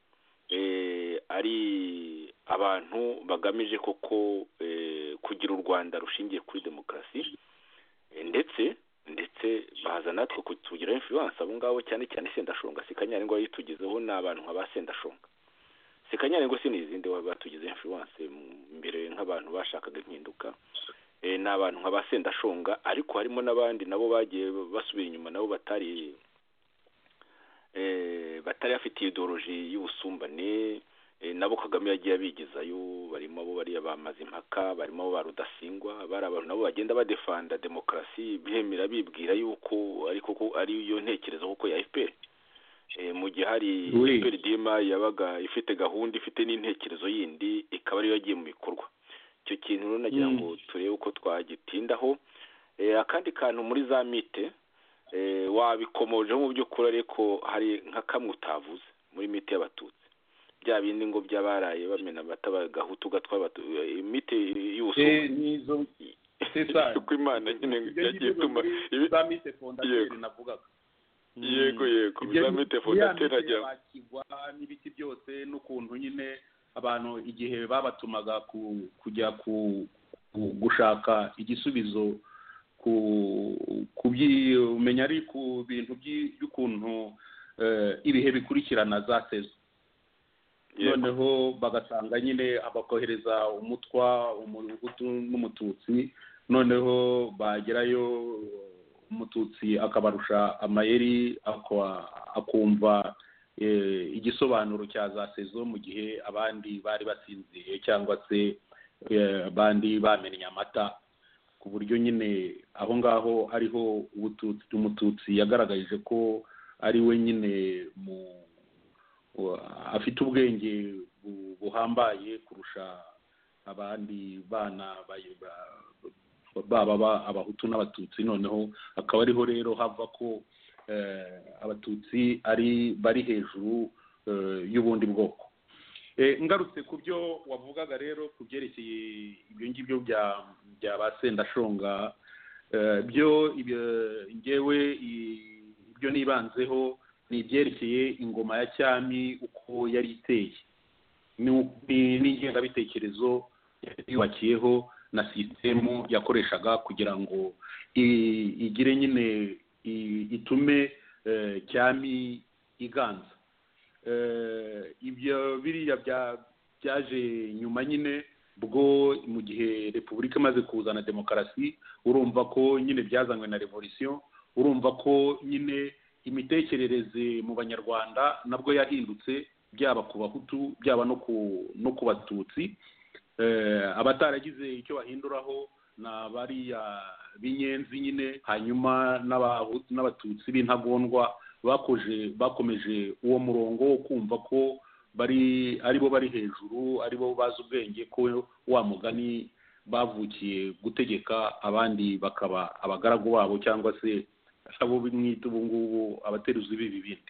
ari abantu bagamije koko kugira u Rwanda rushingiye kuri demokarasi, ndetse ndetse baza natwe kutugira influence abo ngabo cyane cyane Sendashonga. Si Kanyarengwe yitugezeho n'abantu nka ba Sendashonga, si Kanyarengwe si n'izindi batugize influence mbere nk'abantu bashakaga impinduka, n'abantu nka ba Sendashonga, ariko harimo n'abandi nabo bagiye basubira inyuma, nabo batari batari afite ideology y'ubusumbane, nabo Kagame yagiye abigizayo, barimo abo bari abamaze impaka, barimo abo ba Rudasingwa, bari abantu nabo bagenda badefanda demokarasi, bihemera bibwira yuko ariko ko ari yo ntekerezo kuko ya F P R, mu gihe hari F P R D M I yabaga ifite gahunda, ifite n'intekerezo yindi, ikaba ariyo yagiye mu bikorwa. Icyo kintu rero nagira ngo turebe uko twagitindaho. Akandi kantu muri za mite wabikomojeho mu by'ukuri, ariko hari nka kamwe utavuze muri mite y'abatutsi, bya bindi ngo by'abaraye bamena amata bagahutu gatwa imite y'ubusumbane nizo sesa ko Imana nyine yagiye tuma za mite fondateri navugaga. Yego yego za mite fondateri ajya bakigwa n'ibiti byose, n'ukuntu nyine abantu igihe babatumaga kujya ku gushaka igisubizo kumenya ari ku bintu by'ukuntu ibihe bikurikirana za sezo, noneho bagasanga nyine abakohereza umutwa umuhutu n'umututsi, noneho bagerayo umututsi akabarusha amayeri akumva igisobanuro cya za sezo, mu gihe abandi bari basinziye cyangwa se abandi bamennye amata, ku buryo nyine aho ngaho ariho umututsi yagaragaje ko ari we nyine mu afite ubwenge buhambaye kurusha abandi bana baba abahutu n'abatutsi, noneho akaba ariho rero hava ko abatutsi ari bari hejuru y'ubundi bwoko. Ngarutse ku byo wavugaga rero ku byerekeye ibyo ngibyo bya bya ba Sendashonga, byo ngewe ibyo nibanzeho ni ibyerekeye ingoma ya cyami uko yari iteye, n'ingengabitekerezo yubakiyeho na sisitemu yakoreshaga kugira ngo igire nyine itume cyami iganza. Ibyo biriya byaje nyuma nyine bwo mu gihe repubulika imaze kuzana demokarasi, urumva ko nyine byazanywe na revolution, urumva ko nyine imitekerereze mu banyarwanda nabwo yahindutse, byaba ku bahutu byaba no ku no ku batutsi. Abataragize icyo bahinduraho na bariya b'inyenzi nyine, hanyuma n'abatutsi b'intagondwa bakoje bakomeje uwo murongo wo kumva ko bari aribo bari hejuru, aribo bazi ubwenge, ko wa mugani bavukiye gutegeka abandi bakaba abagaragu babo, cyangwa se abo bimwita ubu ngubu abateruzi b'ibi bindi.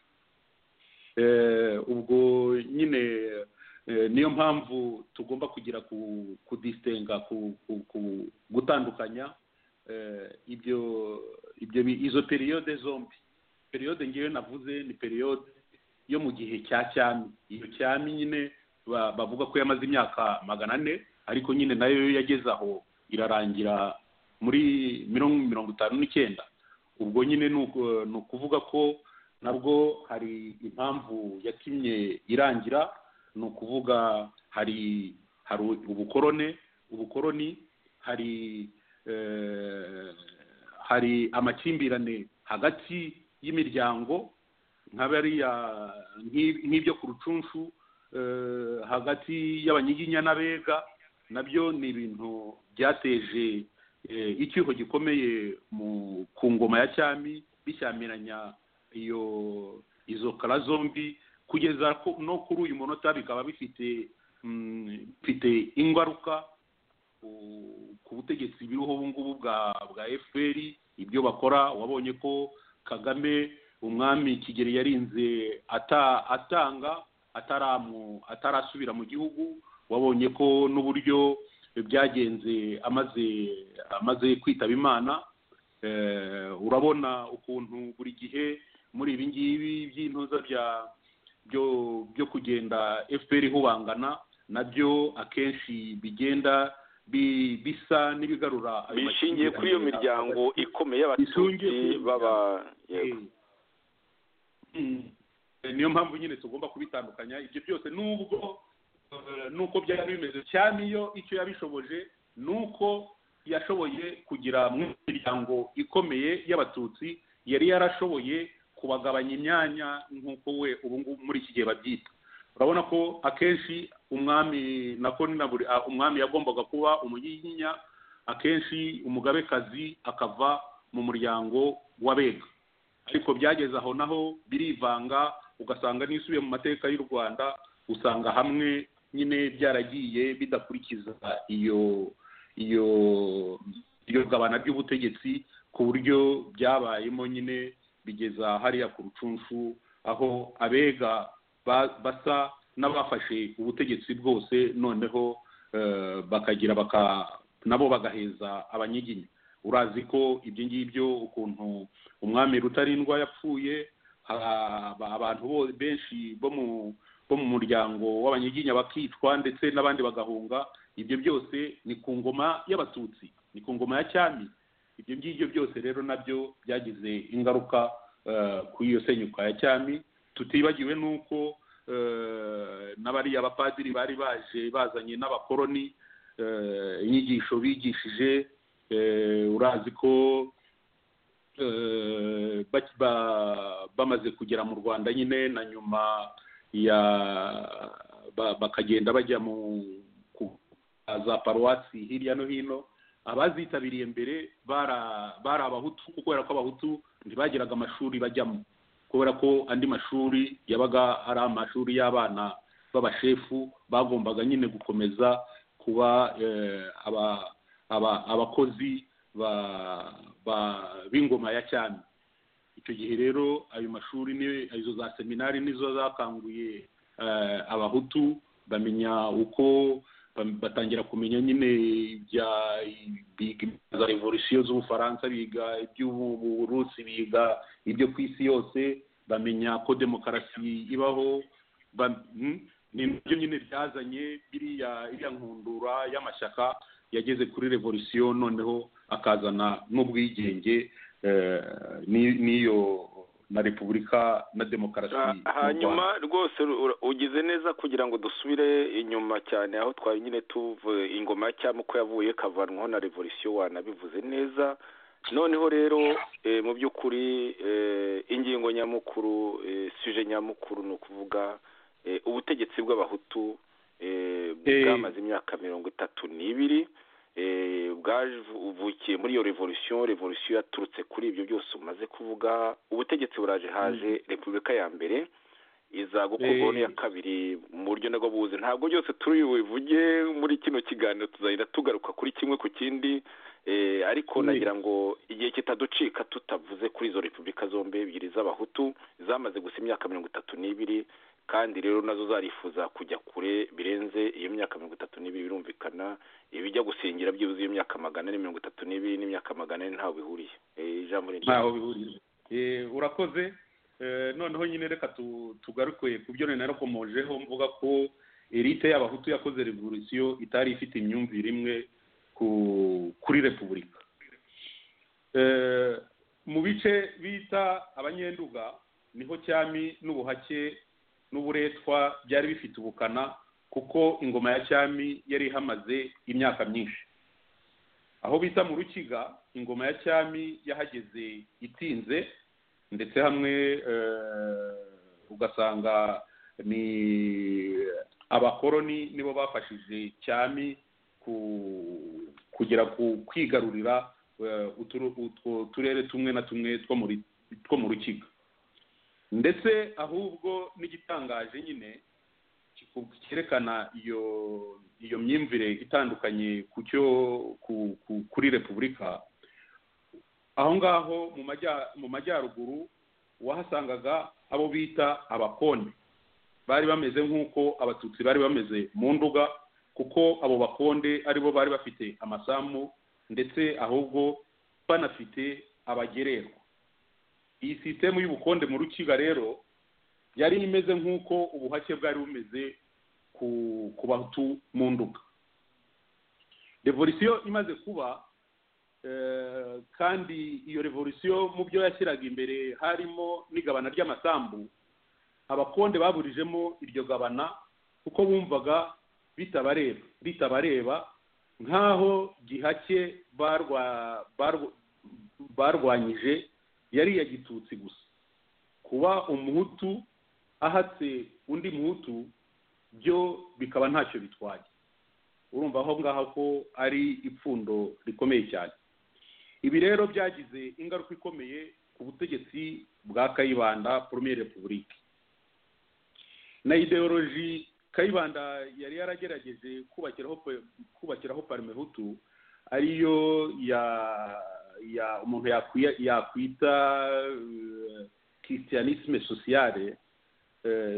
Ubwo nyine niyo mpamvu tugomba kugira kudistenga gutandukanya ibyo ibyo izo periode zombi. Periode ngewe navuze ni periode yo mu gihe cya cyami. Iyo cyami nyine bavuga ko yamaze imyaka magana ane, ariko nyine nayo yageze aho irarangira muri mirongo itanu n'icyenda. Ubwo nyine ni ukuvuga ko nabwo hari impamvu yatumye irangira, ni ukuvuga hari hari ubukorone ubukoroni hari hari amakimbirane hagati y'imiryango nk'abariya nk'ibyo ku rucunshu hagati y'abanyiginya n'abega. Nabyo ni ibintu byateje icyuho gikomeye ku ngoma ya cyami, bishyamiranya iyo izo kara zombi, kugeza no kuri uyu munota bikaba bifite bifite ingaruka ku butegetsi biriho ubu ngubu bwa bwa F P R. Ibyo bakora, wabonye ko Kagame umwami Kigeli yarinze ata atanga ataramu atarasubira mu gihugu. Wabonye ko n'uburyo byagenze amaze amaze kwitaba Imana. Urabona ukuntu buri gihe muri ibi ngibi by'intoza bya byo byo kugenda F P R ihubangana, nabyo akenshi bigenda bisa n'ibigarura bishingiye kuri iyo miryango ikomeye y'abatutsi baba. Niyo mpamvu nyine tugomba kubitandukanya ibyo byose. Nubwo nuko byari bimeze cyane, iyo icyo yabishoboje nuko yashoboye kugira mu miryango ikomeye y'abatutsi, yari yarashoboye kubagabanya imyanya nk'uko we ubu ngubu muri iki gihe babyita. Urabona ko akenshi umwami nako ni buri umwami yagombaga kuba umunyiginya, akenshi umugabekazi akava mu muryango w'abega, ariko byageze aho naho birivanga, ugasanga n'isubiye mu mateka y'u Rwanda usanga hamwe nyine byaragiye bidakurikiza iyo iyo iyo gabana ry'ubutegetsi, ku buryo byabayemo nyine bigeza hariya ku rucunshu, aho abega basa n'abafashe ubutegetsi bwose, noneho bakagira baka nabo bagaheza abanyiginya. Urazi ko ibyo ngibyo ukuntu umwami Rutarindwa yapfuye, abantu benshi bo mu bo mu muryango w'abanyiginya bakicwa, ndetse n'abandi bagahunga. Ibyo byose ni ku ngoma y'abatutsi, ni ku ngoma ya cyami. Ibyo ngibyo byose rero nabyo byagize ingaruka ku iyo senyuka ya cyami. Tutibagiwe nuko n'abariya abapadiri bari baje bazanye n'abakoroni inyigisho bigishije. Urazi ko bamaze kugera mu Rwanda nyine, na nyuma ya bakagenda bajya mu za paruwasi hirya no hino, abazitabiriye mbere bari abahutu, kubera ko abahutu ntibagiraga amashuri bajyamo, kubera ko andi mashuri yabaga ari amashuri y'abana b'abashefu, bagombaga nyine gukomeza kuba abakozi b'ingoma ya cyami. Icyo gihe rero ayo mashuri izo za seminari nizo zakanguye abahutu, bamenya uko batangira kumenya nyine bya za revolution z'Ubufaransa, biga iby'Uburusi, biga ibyo ku isi yose, bamenya ko demokarasi ibaho, ni nabyo nyine byazanye biriya iriya nkundura y'amashyaka yageze kuri revolution noneho akazana n'ubwigenge n'iyo na repubulika na demokarasi. Hanyuma rwose ugize neza kugira ngo dusubire inyuma cyane aho twari nyine tuve ingoma cyangwa uko yavuye kavanwaho na revolution wanabivuze neza. Noneho rero mu by'ukuri ingingo nyamukuru suje nyamukuru ni ukuvuga ubutegetsi bw'abahutu bwamaze imyaka mirongo itatu n'ibiri bwavukiye muri iyo revolution revolution yaturutse kuri ibyo byose umaze kuvuga. Ubutegetsi buraje, haje repubulika ya mbere iza gukorwaho n'iya kabiri mu buryo nabwo buze. Ntabwo byose turi buvuge muri kino kiganiro, tuzahita tugaruka kuri kimwe ku kindi, ariko nagira ngo igihe kitaducika tutavuze kuri izo repubulika zombi ebyiri z'abahutu zamaze gusa imyaka mirongo itatu n'ibiri, kandi rero nazo zarifuza kujya kure birenze iyo myaka mirongo itatu n'ibiri. Birumvikana ibijya gusingira byibuze iyo myaka magana ane mirongo itatu n'ibiri n'imyaka magana ane ntaho bihuriye. Ijambo ni ntaho bihuriye. Urakoze. Noneho nyine reka tugaruke ku byo narakomojeho mvuga ko elite y'abahutu yakoze revolution itari ifite imyumvire imwe kuri repubulika. Mu bice bita abanyenduga niho cyami n'ubuhake n'uburetwa byari bifite ubukana, kuko ingoma ya cyami yari ihamaze imyaka myinshi. Aho bita mu Rukiga ingoma ya cyami yahageze itinze, ndetse hamwe ugasanga ni abakoroni nibo bafashije cyami kugera ku kwigarurira uturere tumwe na tumwe two mu Rukiga. Ndetse ahubwo n'igitangaje nyine cyerekana iyo iyo myimvire itandukanye ku cyo kuri repubulika, aho ngaho mu majyaruguru wahasangaga abo bita abakonde, bari bameze nk'uko abatutsi bari bameze mu Nduga, kuko abo bakonde aribo bari bafite amasambu ndetse ahubwo banafite abagererwa. Iyi sisitemu y'ubukonde mu Rukiga rero yari imeze nk'uko ubuhake bwari bumeze ku bahutu mu Nduga. Revolution imaze kuba, kandi iyo revolution mu byo yashyiraga imbere harimo n'igabana ry'amasambu, abakonde baburijemo iryo gabana kuko bumvaga bitabareba bitabareba nk'aho gihake barwanyije yari iya gitutsi gusa. Kuba umuhutu ahatse undi muhutu byo bikaba ntacyo bitwaye. Urumva aho ngaho ko ari ipfundo rikomeye cyane. Ibi rero byagize ingaruka ikomeye ku butegetsi bwa Kayibanda Première République. Na ideoloji Kayibanda yari yaragerageje kubakiraho kubakiraho Parmehutu ariyo ya ya umuntu yakwita uh, christianisme sociale, uh,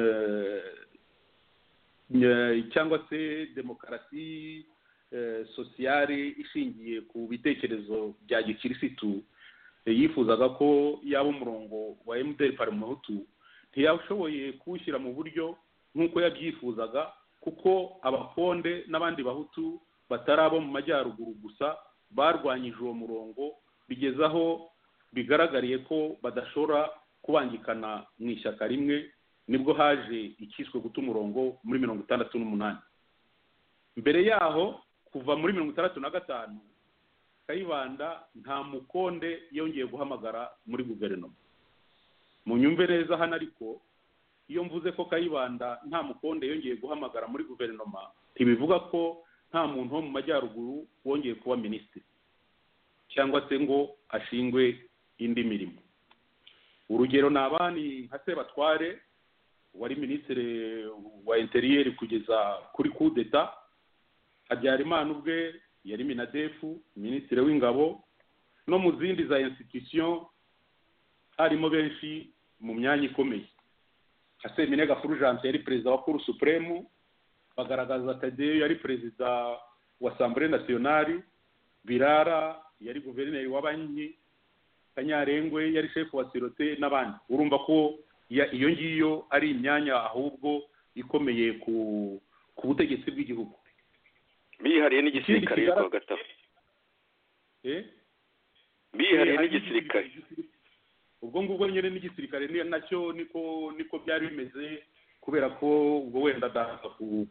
uh, cyangwa se demokarasi uh, sociale ishingiye ku bitekerezo bya gikirisitu. Yifuzaga ko yaba umurongo wa M D R Parmehutu ntiyashoboye kuwushyira mu buryo nk'uko yabyifuzaga, kuko abakonde n'abandi bahutu batarabo mu majyaruguru gusa barwanyije uwo murongo, bigezaho bigaragariye ko badashobora kubangikana mu ishyaka rimwe. Nibwo haje ikiswe guta umurongo muri mirongo itandatu n'umunani. Mbere yaho kuva muri mirongo itandatu na gatanu Kayibanda nta mukonde yongeye guhamagara muri guverinoma. Mu nyumve neza hano ariko, iyo mvuze ko Kayibanda nta mukonde yongeye guhamagara muri guverinoma, ntibivuga ko nta muntu wo mu majyaruguru wongeye kuba minisitiri cyangwa se ngo ashingwe indi mirimo. Urugero ni abandi nka Sebatware wari minisitiri wa interieur kugeza kuri coup d'etat. Habyarimana ubwe yari minadefu minisitiri w'ingabo, no mu zindi za institution harimo benshi mu myanya ikomeye. Seminega Fulgence yari perezida wa Cour Supreme, bagaragaza Tadeyo yari perezida wa Assemblée Nationale, Birara yari guverineri wa banki, Kanyarengwe yari chef wa Sirote n'abandi. Urumva ko iyo ngiyo ari imyanya ahubwo ikomeye ku ku butegetsi bw'igihugu. bihariye n'igisirikare kwa gatatu eh bihariye n'igisirikare ubwo ngubwo nyine n'igisirikare nacyo niko niko byari bimeze kubera ko ubwo wenda daza ku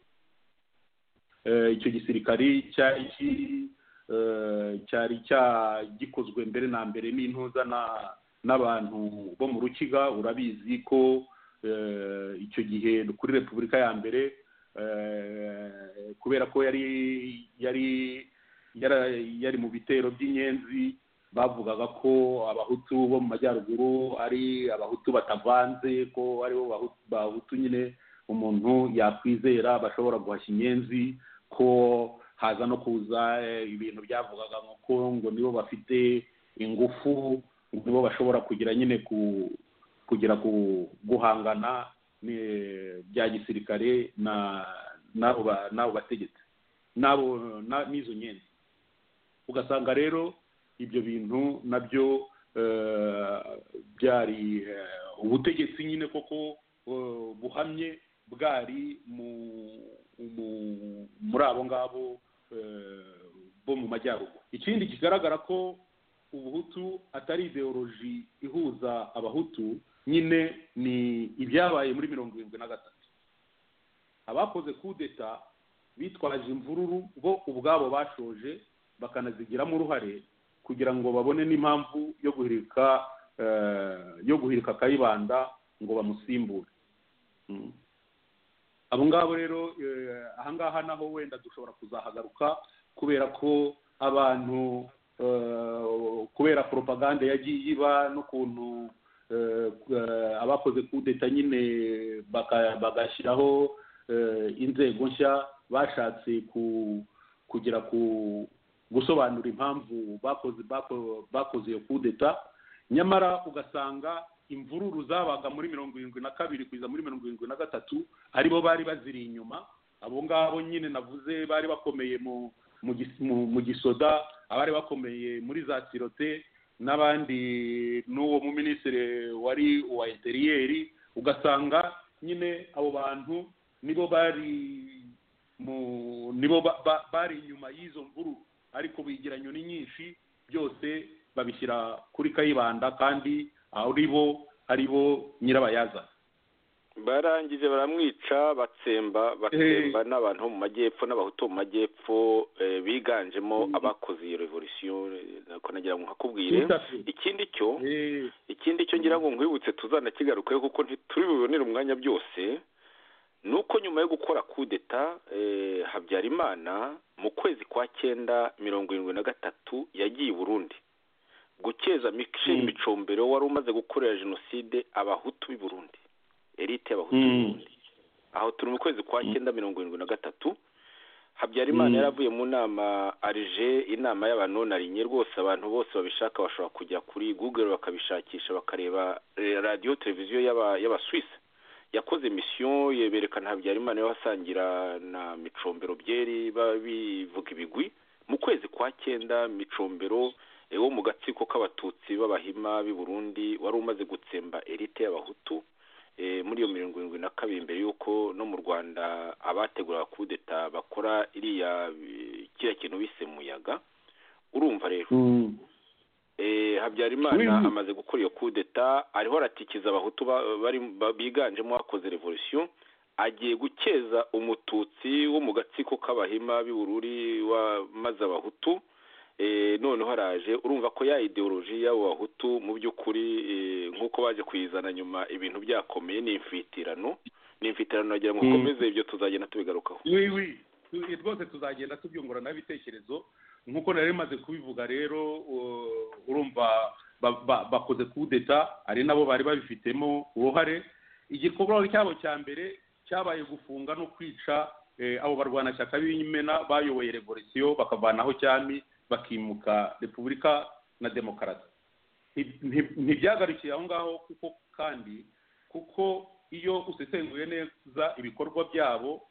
eh icyo gisirikare cyari eh cyari cyagikozwe mbere na mbere n'intuza na n'abantu bo mu Rukiga. Urabizi ko icyo gihe kuri Repubulika ya mbere kubera ko yari yari yari mu bitero by'inyenzi bavugaga ko abahutu bo mu majyaruguru ari abahutu batavanze, ko ari bo bahutu nyine umuntu yakwizera bashobora guhashya inyenzi, ko haza no kuza ibintu byavugaga ko ngo nibo bafite ingufu, nibo bashobora kugira nyine ku kugira ku guhangana bya gisirikare na nabo nabo bategetse nabo n'izo nyenzi. Ugasanga rero ibyo bintu nabyo byari ubutegetsi nyine koko buhamye bwari muri abo ngabo bo mu majyaruguru. Ikindi kigaragara ko ubuhutu atari ideoloji ihuza abahutu nyine ni ibyabaye muri mirongo irindwi na gatatu. Abakoze kudeta bitwaje imvururu bo ubwabo bashoje bakanazigiramo uruhare kugira ngo babone n'impamvu yo guhirika yo guhirika Kayibanda ngo bamusimbure. Abo ngabo rero ahangaha naho wenda dushobora kuzahagaruka kubera ko abantu kubera propaganda yagiye iba n'ukuntu abakoze kudeta nyine bagashyiraho inzego nshya bashatse kugira ku gusobanura impamvu bakoze bakoze iyo kudeta, nyamara ugasanga imvururu zabaga muri mirongo irindwi na kabiri kugeza muri mirongo irindwi na gatatu aribo bari baziri inyuma. Abo ngabo nyine navuze bari bakomeye mu mu gisoda, abari bakomeye muri za sirote n'abandi n'uwo mu minisitiri wari uwa interiyeri. Ugasanga nyine abo bantu nibo bari mu nibo bari inyuma y'izo mvururu, ariko bigira nyoni nyinshi byose babishyira kuri Kayibanda kandi ari bo ari bo nyirabayazana. Barangije baramwica batsemba batsemba n'abantu mu majyepfo n'abahutu mu majyepfo biganjemo abakoze iyo revolution. Nako nagira ngo nkakubwire ikindi cyo ikindi cyo ngira ngo nkwibutse tuzanakigarukayo kuko ntituri bubonere umwanya byose, nuko nyuma yo gukora kudeta Habyarimana mu kwezi kwa cyenda mirongo irindwi na gatatu yagiye i Burundi gukeza Michel Micombero wari umaze gukorera jenoside abahutu b'i Burundi, elite y'abahutu b'i Burundi. Aho turi mu kwezi kwa cyenda mirongo irindwi na gatatu. Habyarimana yaravuye mu nama arije inama y'abanonarinye rwose, abantu bose babishaka bashobora kujya kuri Google bakabishakisha bakareba radio televiziyo y'aba y'abaswisse. Yakoze mission yeberekana Habyarimana yasangira na Micombero byeri babivuga ibigwi. Mu kwezi kwa cyenda Micombero ewo mu gatsiko k'abatutsi b'abahima b'i Burundi wari umaze gutsemba elite y'abahutu e, muri iyo mirongo irindwi na kabiri mbere yuko no mu Rwanda abategura kudeta bakora iriya kiriya kintu bise muyaga. Urumva rero mm. e, Habyarimana amaze gukora iyo kudeta ariho aratikiza abahutu bari biganjemo akoze revolution, agiye gukeza umututsi wo mu gatsiko k'abahima b'i Bururi wa maze abahutu. E, none haraje urumva ko ya ideology y'abo bahutu mu by'ukuri e, nk'uko baje kuyizana nyuma ibintu byakomeye n'imfitirano n'imfitirano nagira ngo komeze ibyo tuzagenda tubigarukaho. Oui oui rwose tuzagenda tubyungura n'abitekerezo nk'uko nari maze kubivuga. Rero urumva bakoze kudeta ari nabo bari babifitemo uruhare. Igikorwa cyabo cya mbere cyabaye gufunga no kwica e, abo barwanashyaka b'Imena bayoboye revolution bakavanaho cyami bakimuka Repubulika na Demokarasi. Ntibyagarukiye aho ngaho kuko kandi kuko iyo usesenguye neza ibikorwa byabo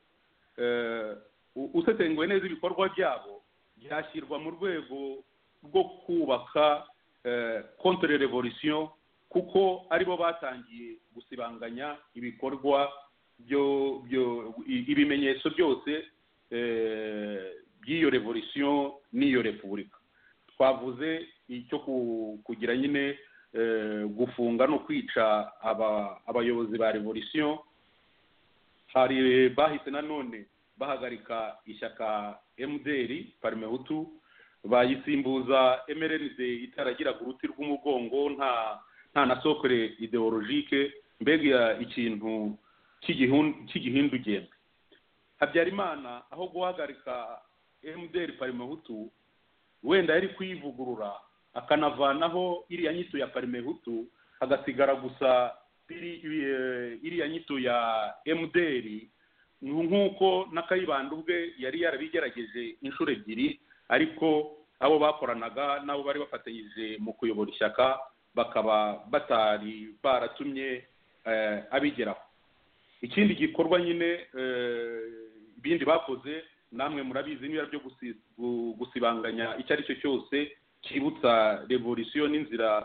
eh usesenguye neza ibikorwa byabo byashyirwa mu rwego rwo kubaka eh contre revolution, kuko aribo batangiye gusibanganya ibikorwa byo byo ibimenyetso byose by'iyo revolution n'iyo repubulika. Twavuze icyo kugira nyine gufunga no kwica abayobozi ba revolution. Hari bahise nanone bahagarika ishyaka M D R Parmehutu, bayisimbuza M R N D itaragira uruti rw'umugongo, nta nta na sokore ideologique, mbega ikintu cy'igihindugembe. Habyarimana aho guhagarika M D R Parmehutu, wenda yari kwivugurura akanavanaho iriya nyito ya Parmehutu, hagasigara gusa iriya nyito ya M D R, nk'uko n'Akayibanda ubwe yari yarabigerageje inshuro ebyiri, ariko abo bakoranaga nabo bari bafatanyije mu kuyobora ishyaka bakaba batari baratumye abigeraho. Ikindi gikorwa nyine ibindi bakoze namwe murabizi n'ibira byo gusibanganya icyo ari cyo cyose kibutsa revolution n'inzira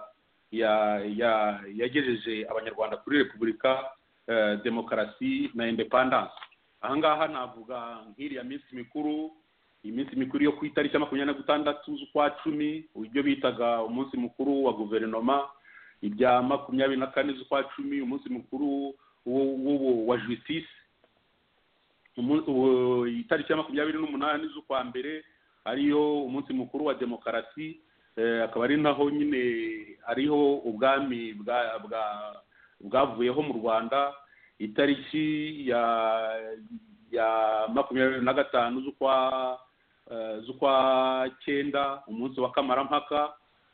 yagejeje abanyarwanda kuri repubulika, demokarasi na independence. Ahangaha navuga nk'iriya minsi mikuru, iminsi mikuru yo ku itariki makumyabiri na gatandatu z'ukwa cumi, ibyo bitaga umunsi mukuru wa guverinoma, ibya makumyabiri na kane z'ukwa cumi umunsi mukuru wa justice, itariki ya makumyabiri n'umunani z'ukwa mbere ariyo umunsi mukuru wa demokarasi, akaba ari naho nyine ariho ubwami bwavuyeho mu Rwanda. Itariki ya ya makumyabiri na gatanu z'ukwa z'ukwa cyenda umunsi wa kamarampaka,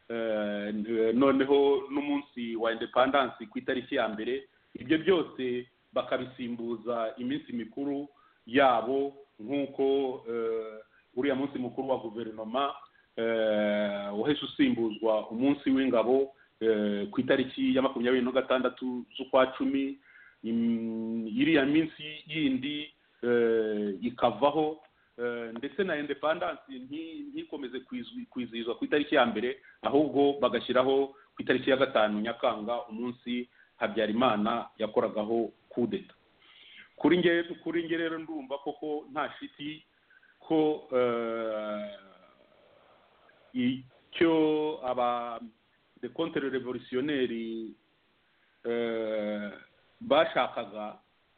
noneho n'umunsi wa independence ku itariki ya mbere. Ibyo byose bakabisimbuza iminsi mikuru yabo, nk'uko uriya munsi mukuru wa guverinoma wahise usimbuzwa umunsi w'ingabo ku itariki ya makumyabiri na gatandatu z'ukwa cumi. Iriya minsi yindi ikavaho, ndetse na independence ntikomeze kwizihizwa ku itariki ya mbere, ahubwo bagashyiraho ku itariki ya gatanu Nyakanga, umunsi Habyarimana yakoragaho kudeta. Kuri nge kuri nge rero ndumva koko nta shiti ko icyo aba de contre revolutionnaire bashakaga,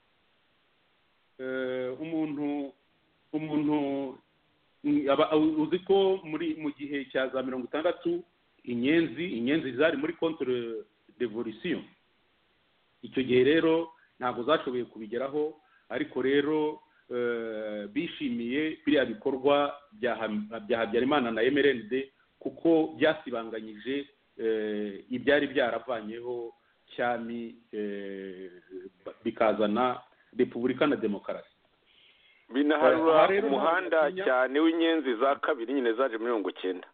umuntu umuntu uzi ko muri mu gihe cya za mirongo itandatu inyenzi inyenzi zari muri contre revolution. Icyo gihe rero ntabwo zashoboye kubigeraho, ariko rero bishimiye biriya bikorwa bya Habyarimana na M R N D, kuko byasibanganyije ibyari byaravanyeho cyami bikazana repubulika na demokarasi. Binaharura umuhanda cyane w'inyenzi za kabiri nyine zaje mirongo icyenda.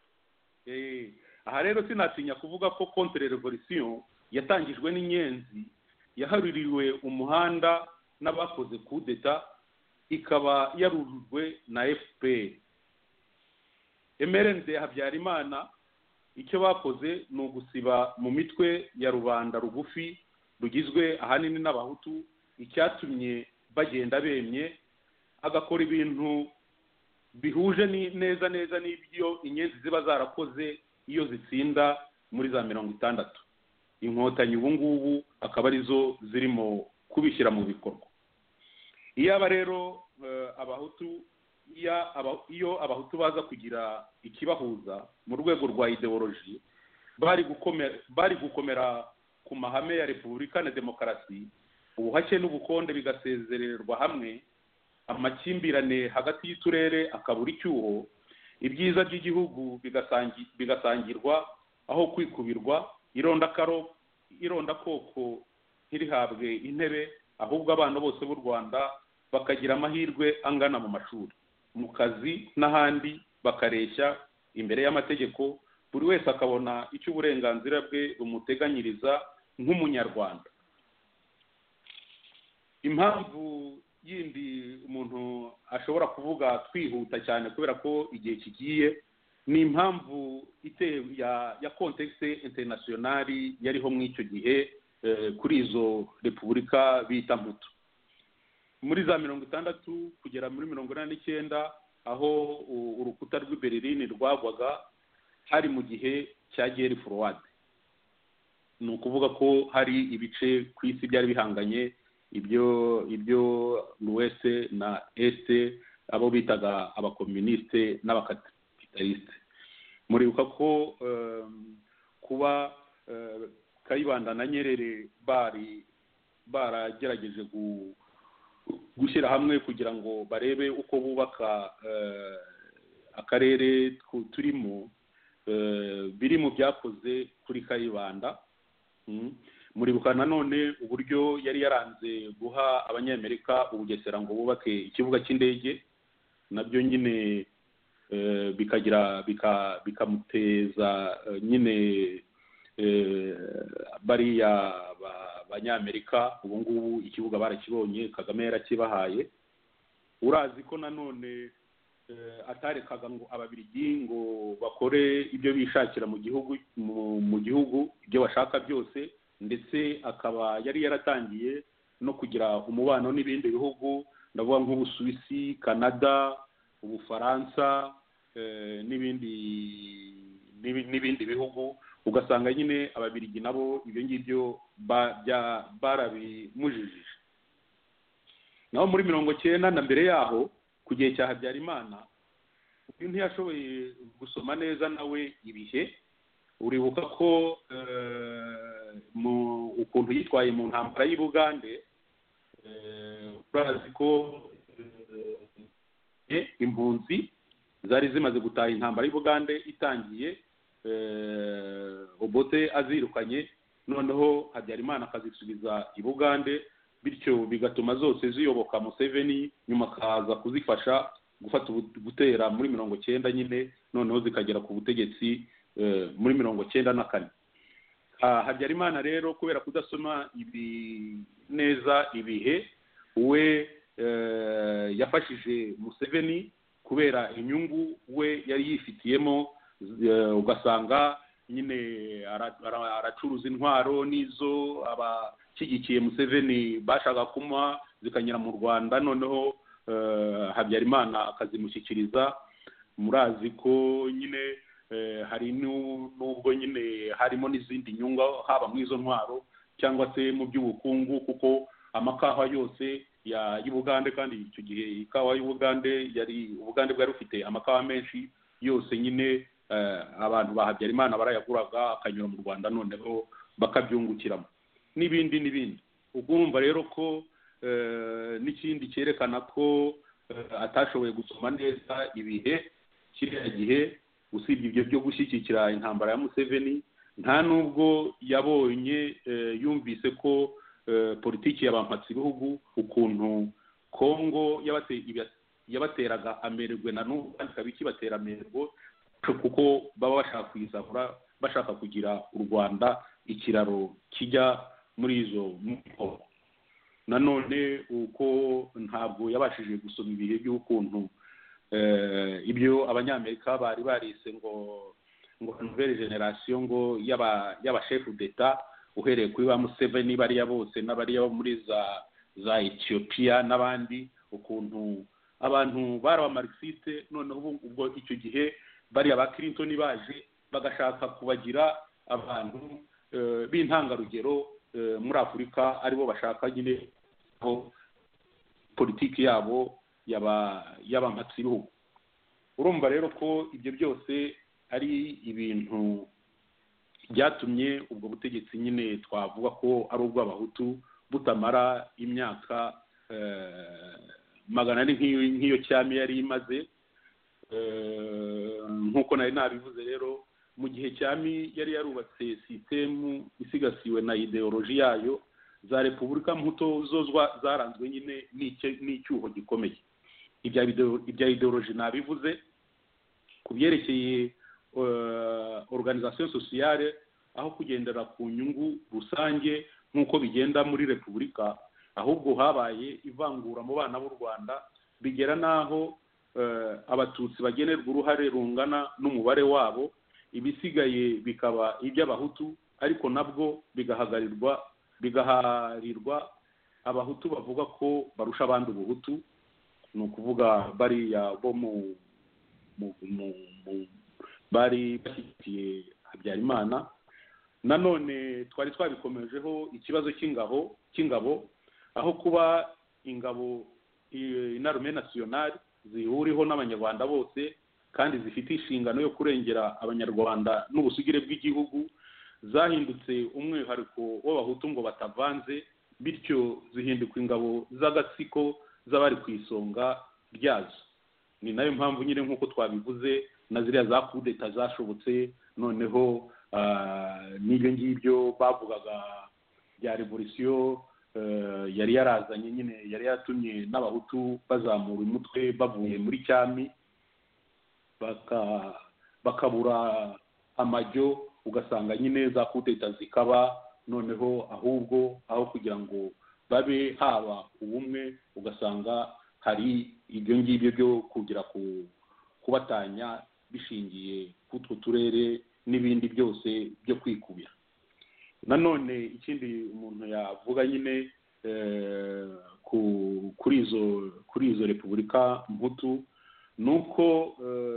Aha rero sinatinya kuvuga ko contre revolution yatangijwe n'inyenzi, yaharuriwe umuhanda n'abakoze kudeta, ikaba yarujwe na F P R. M R N D Habyarimana icyo bakoze ni ugusiba mu mitwe ya rubanda rugufi rugizwe ahanini n'abahutu, icyatumye bagenda bemye, agakora ibintu bihuje neza neza n'ibyo inyenzi ziba zarakoze iyo zitsinda muri za mirongo itandatu. Inkotanyi ubu ngubu akaba arizo zirimo kubishyira mu bikorwa. Iyo aba rero abahutu iyo abahutu baza kugira ikibahuza mu rwego rwa ideology, bari gukomera bari gukomera ku mahame ya repubulika na demokarasi, ubuhake n'ubukonde bigasezererwa hamwe, amakimbirane hagati y'uturere akabura icyuho, ibyiza by'igihugu bigasangirwa aho kwikubirwa, irondakaro irondakoko ntirihabwe intebe, ahubwo abana bose b'u Rwanda bakagira amahirwe angana mu mashuri, mu kazi n'ahandi, bakareshya imbere y'amategeko, buri wese akabona icyo uburenganzira bwe bumuteganyiriza nk'umunyarwanda. Impamvu yindi umuntu ashobora kuvuga twihuta cyane kubera ko igihe kigiye, ni impamvu iteye ya ya contexte internationali yariho mu icyo gihe kuri izo repubulika bita mputu. muri za mirongo itandatu kugera muri mirongo inani n'icyenda aho urukuta rw'i Berlin rwagwaga hari mu gihe cya guerre froide. Ni ukuvuga ko hari ibice ku isi byari bihanganye, ibyo ibyo l'Ouest na Est, abo bitaga abakomuniste n'abakapitaliste. Muribuka ko um, kuba uh, Kayibanda na Nyerere bari baragerageje gu gushyira hamwe kugira ngo barebe uko bubaka uh, akarere turimo, uh, biri mu byakoze kuri Kayibanda. Mm. Muribuka nanone uburyo yari yaranze guha abanyamerika Ubugesera ngo bubake ikibuga cy'indege, nabyo nyine uh, bikagira bika bikamuteza uh, nyine uh, bariya abanyamerika. Ubu ngubu ikibuga barakibonye, Kagame yarakibahaye. Urazi ko nanone uh, atarekaga ngo ababirigi ngo bakore ibyo bishakira mu gihugu mu, mu gihugu ibyo bashaka byose, ndetse akaba yari yaratangiye no kugira umubano n'ibindi bihugu, ndavuga nk'Ubusuwisi, Canada, Ubufaransa eh, n'ibindi n'ibindi bihugu. Ugasanga nyine ababirigi nabo ibyo ngibyo barabimujijije. Naho muri mirongo cyenda na mbere yaho ku gihe cya Habyarimana, uyu ntiyashoboye gusoma neza nawe ibihe. Uribuka ko uh, mu ukuntu yitwaye mu ntambara y'u Bugande, urazi uh, ko uh, impunzi zari zimaze gutaha intambara y'u Bugande itangiye, uh, Obote azirukanye, noneho Habyarimana akazisubiza i Bugande, bityo bigatuma zose ziyoboka Museveni, nyuma akaza kuzifasha gufata gutera muri mirongo cyenda nyine, noneho zikagera ku butegetsi muri mirongo cyenda na kane. Habyarimana rero kubera kudasoma ibi neza ibihe, we yafashije Museveni kubera inyungu we yari yifitiyemo. Ugasanga nyine aracuruza intwaro n'izo abashyigikiye Museveni bashaka kumuha zikanyura mu Rwanda, noneho Habyarimana akazimushyikiriza. Murazi ko nyine hari n'ubwo nyine harimo n'izindi nyungu, haba mu izo ntwaro cyangwa se mu by'ubukungu, kuko amakawa yose y'u Bugande, kandi icyo gihe ikawa y'u Bugande yari Ubugande bwari bufite amakawa menshi, yose nyine abantu ba Habyarimana barayaguraga akanyura mu Rwanda, noneho bakabyungukiramo n'ibindi n'ibindi. Ugumva rero ko n'ikindi cyerekana ko atashoboye gusoma neza ibihe kiriya gihe, usibye ibyo byo gushyigikira intambara ya Museveni, nta nubwo yabonye yumvise ko politiki y'abampatsi ibihugu, ukuntu Kongo yabateraga amererwe na n'ubu ikaba ikibatera amererwe, kuko baba bashaka kuyisahura, bashaka kugira u Rwanda ikiraro kijya muri izo mvugo. Nanone uko ntabwo yabashije gusoma ibihe by'ukuntu ibyo abanyamerika bari barise ngo ngo nouvelle generation ngo yaba yaba chef d'etat, uhereye kuri ba Museveni bariya bose n'abariya muri za za Ethiopia n'abandi, ukuntu abantu bari abamarxiste. Noneho ubwo icyo gihe bariya ba Clinton baje bagashaka kubagira abantu b'intangarugero muri Afurika, aribo bashaka nyine ko politiki yabo yaba y'abampatsi ibihugu. Urumva rero ko ibyo byose ari ibintu byatumye ubwo butegetsi nyine twavuga ko ari ubw'abahutu butamara imyaka magana ane nk'iyo cyami yari imaze. Nk'uko nari nabivuze rero, mu gihe cyami yari yarubatse sisitemu isigasiwe na ideoloji yayo, za repubulika mputo zo zaranzwe nyine n'icyuho gikomeye. Ibya ideoloji nabivuze. Ku byerekeye organisation sociale, aho kugendera ku nyungu rusange nk'uko bigenda muri repubulika, ahubwo habaye ivangura mu bana b'u Rwanda, bigera n'aho abatutsi bagenerwa uruhare rungana n'umubare wabo, ibisigaye bikaba iby'abahutu, ariko nabwo bigahagarirwa bigaharirwa abahutu bavuga ko barusha abandi ubuhutu, ni ukuvuga bariya bo mu bari bashyigikiye Habyarimana. Nanone twari twabikomejeho ikibazo cy'ingabo cy'ingabo aho kuba ingabo inarume nationale zihuriho n'abanyarwanda bose kandi zifite inshingano yo kurengera abanyarwanda n'ubusugire bw'igihugu, zahindutse umwihariko w'abahutu ngo batavanze, bityo zihinduka ingabo z'agatsiko z'abari ku isonga ryazo. Ni nayo mpamvu nyine nk'uko twabivuze na ziriya za kudeta zashobotse, noneho n'ibyo ngibyo bavugaga bya revolisiyo yari yarazanye nyine yari yatumye n'abahutu bazamura umutwe bavuye muri cyami bakabura amajyo, ugasanga nyine za kudeta zikaba, noneho ahubwo aho kugira ngo babe haba ubumwe ugasanga hari ibyo ngibyo byo kugira kubatanya bishingiye k'utwo turere n'ibindi byose byo kwikubira. Nanone ikindi umuntu yavuga nyine kuri izo kuri izo repubulika mputu ni uko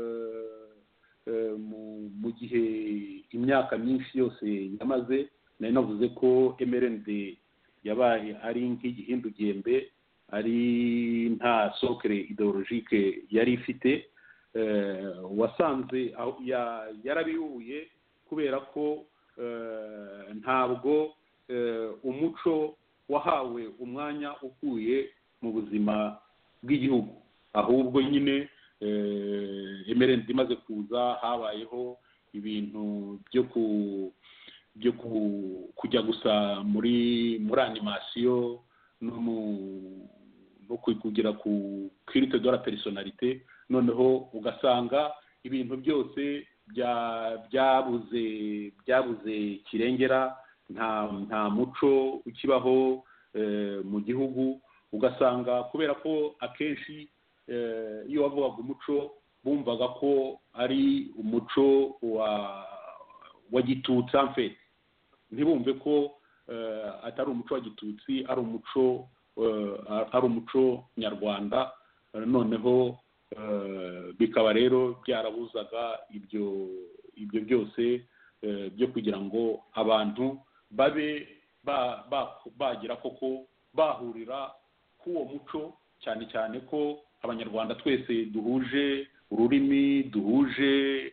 mu gihe imyaka myinshi yose yamaze, nari navuze ko M R N D yabaye ari nk'igihindugembe, ari nta sokere ideologike yari ifite, wasanze yarabihuye kubera ko ntabwo umuco wahawe umwanya ukuye mu buzima bw'igihugu, ahubwo nyine M R N D imaze kuza habayeho ibintu byo ku byo kujya gusa muri muri animation no mu no kugira ku culte de la personnalité, noneho ugasanga ibintu byose byabuze byabuze kirengera, nta nta muco ukibaho mu gihugu, ugasanga kubera ko akenshi iyo wavugaga umuco bumvaga ko ari umuco wa wa gitutsi, amfete ntibumve ko atari umuco wa gitutsi, ari umuco ari umuco nyarwanda. Noneho bikaba rero byarabuzaga ibyo ibyo byose byo kugira ngo abantu babe bagira koko bahurira k'uwo muco, cyane cyane ko abanyarwanda twese duhuje ururimi, duhuje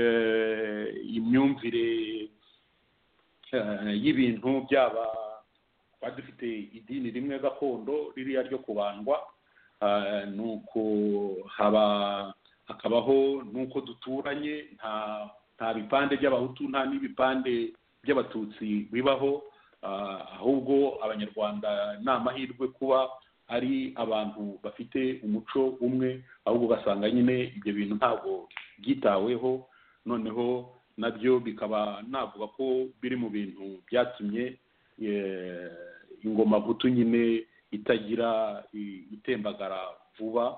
imyumvire y'ibintu, byaba dufite idini rimwe gakondo ririya ryo kubandwa, nuko haba hakabaho nuko duturanye, nta nta bipande by'abahutu nta n'ibipande by'abatutsi bibaho, ahubwo abanyarwanda ni amahirwe kuba ari abantu bafite umuco umwe, ahubwo ugasanga nyine ibyo bintu ntabwo byitaweho. Noneho nabyo bikaba navuga ko biri mu bintu byatumye ingoma mputu nyine itagira itembagara vuba,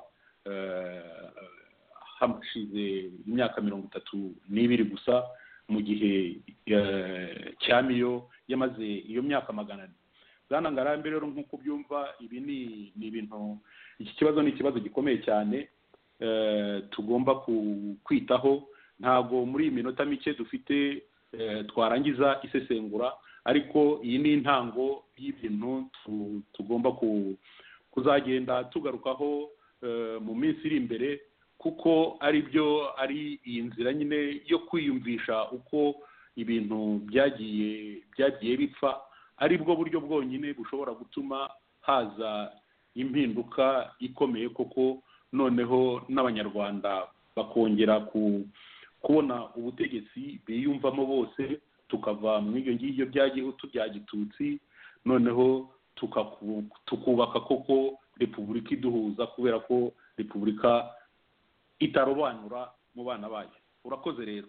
hashize imyaka mirongo itatu n'ibiri gusa, mu gihe cyamiyo yamaze iyo myaka magana ane. Bwana Ngarambe rero nk'uko byumva, ibi ni ni ibintu, iki kibazo ni ikibazo gikomeye cyane tugomba kwitaho. Ntabwo muri iyi minota mike dufite twarangiza isesengura, ariko iyi ni intango y'ibintu tugomba kuzagenda tugarukaho mu minsi iri imbere, kuko ari byo ari iyi nzira nyine yo kwiyumvisha uko ibintu byagiye byagiye bipfa, ari bwo buryo bwonyine bushobora gutuma haza impinduka ikomeye koko, noneho n'abanyarwanda bakongera kubona ubutegetsi biyumvamo bose, tukava mu ibyo ngibyo bya gihutu bya gitutsi, noneho tukubaka koko repubulika iduhuza, kubera ko repubulika itarobanura mu bana bayo. Urakoze rero.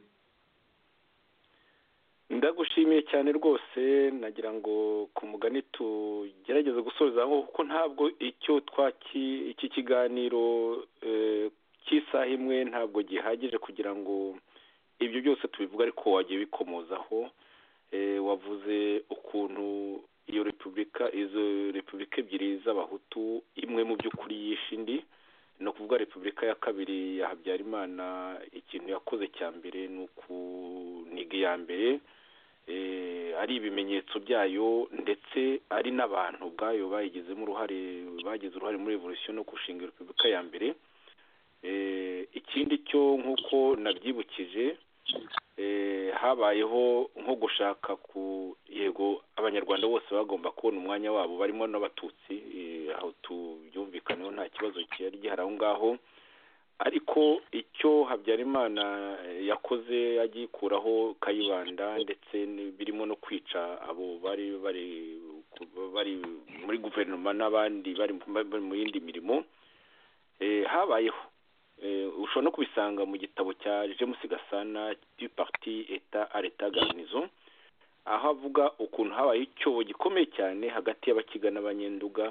Ndagushimiye cyane rwose, nagira ngo ku mugani tugerageze gusoza, kuko ntabwo icyo twaki iki kiganiro cy'isaha imwe ntabwo gihagije kugira ngo ibyo byose tubivuga, ariko wagiye bikomozaho. Wavuze ukuntu iyo repubulika izo repubulika ebyiri z'abahutu imwe mu by'ukuri yishe indi, no kuvuga repubulika ya kabiri ya Habyarimana ikintu yakoze cya mbere ni ukuniga iya mbere, ari ibimenyetso byayo ndetse ari n'abantu ubwayo bayigizemo uruhare, bagize uruhare muri revolution no gushinga repubulika ya mbere. Ikindi cyo nk'uko nabyibukije, habayeho nko gushaka ku yego abanyarwanda bose bagomba kubona umwanya wabo, barimo n'abatutsi, aho tubyumvikaneho nta kibazo cyari gihari aho ngaho, ariko icyo Habyarimana yakoze agikuraho Kayibanda ndetse birimo no kwica abo bari bari bari muri guverinoma n'abandi bari mu yindi mirimo, habayeho ushobora no kubisanga mu gitabo cya James Gasana du Parti Etat à l'État Garnison, aho avuga ukuntu habaye icyobo gikomeye cyane hagati y'Abakiga n'Abanyenduga,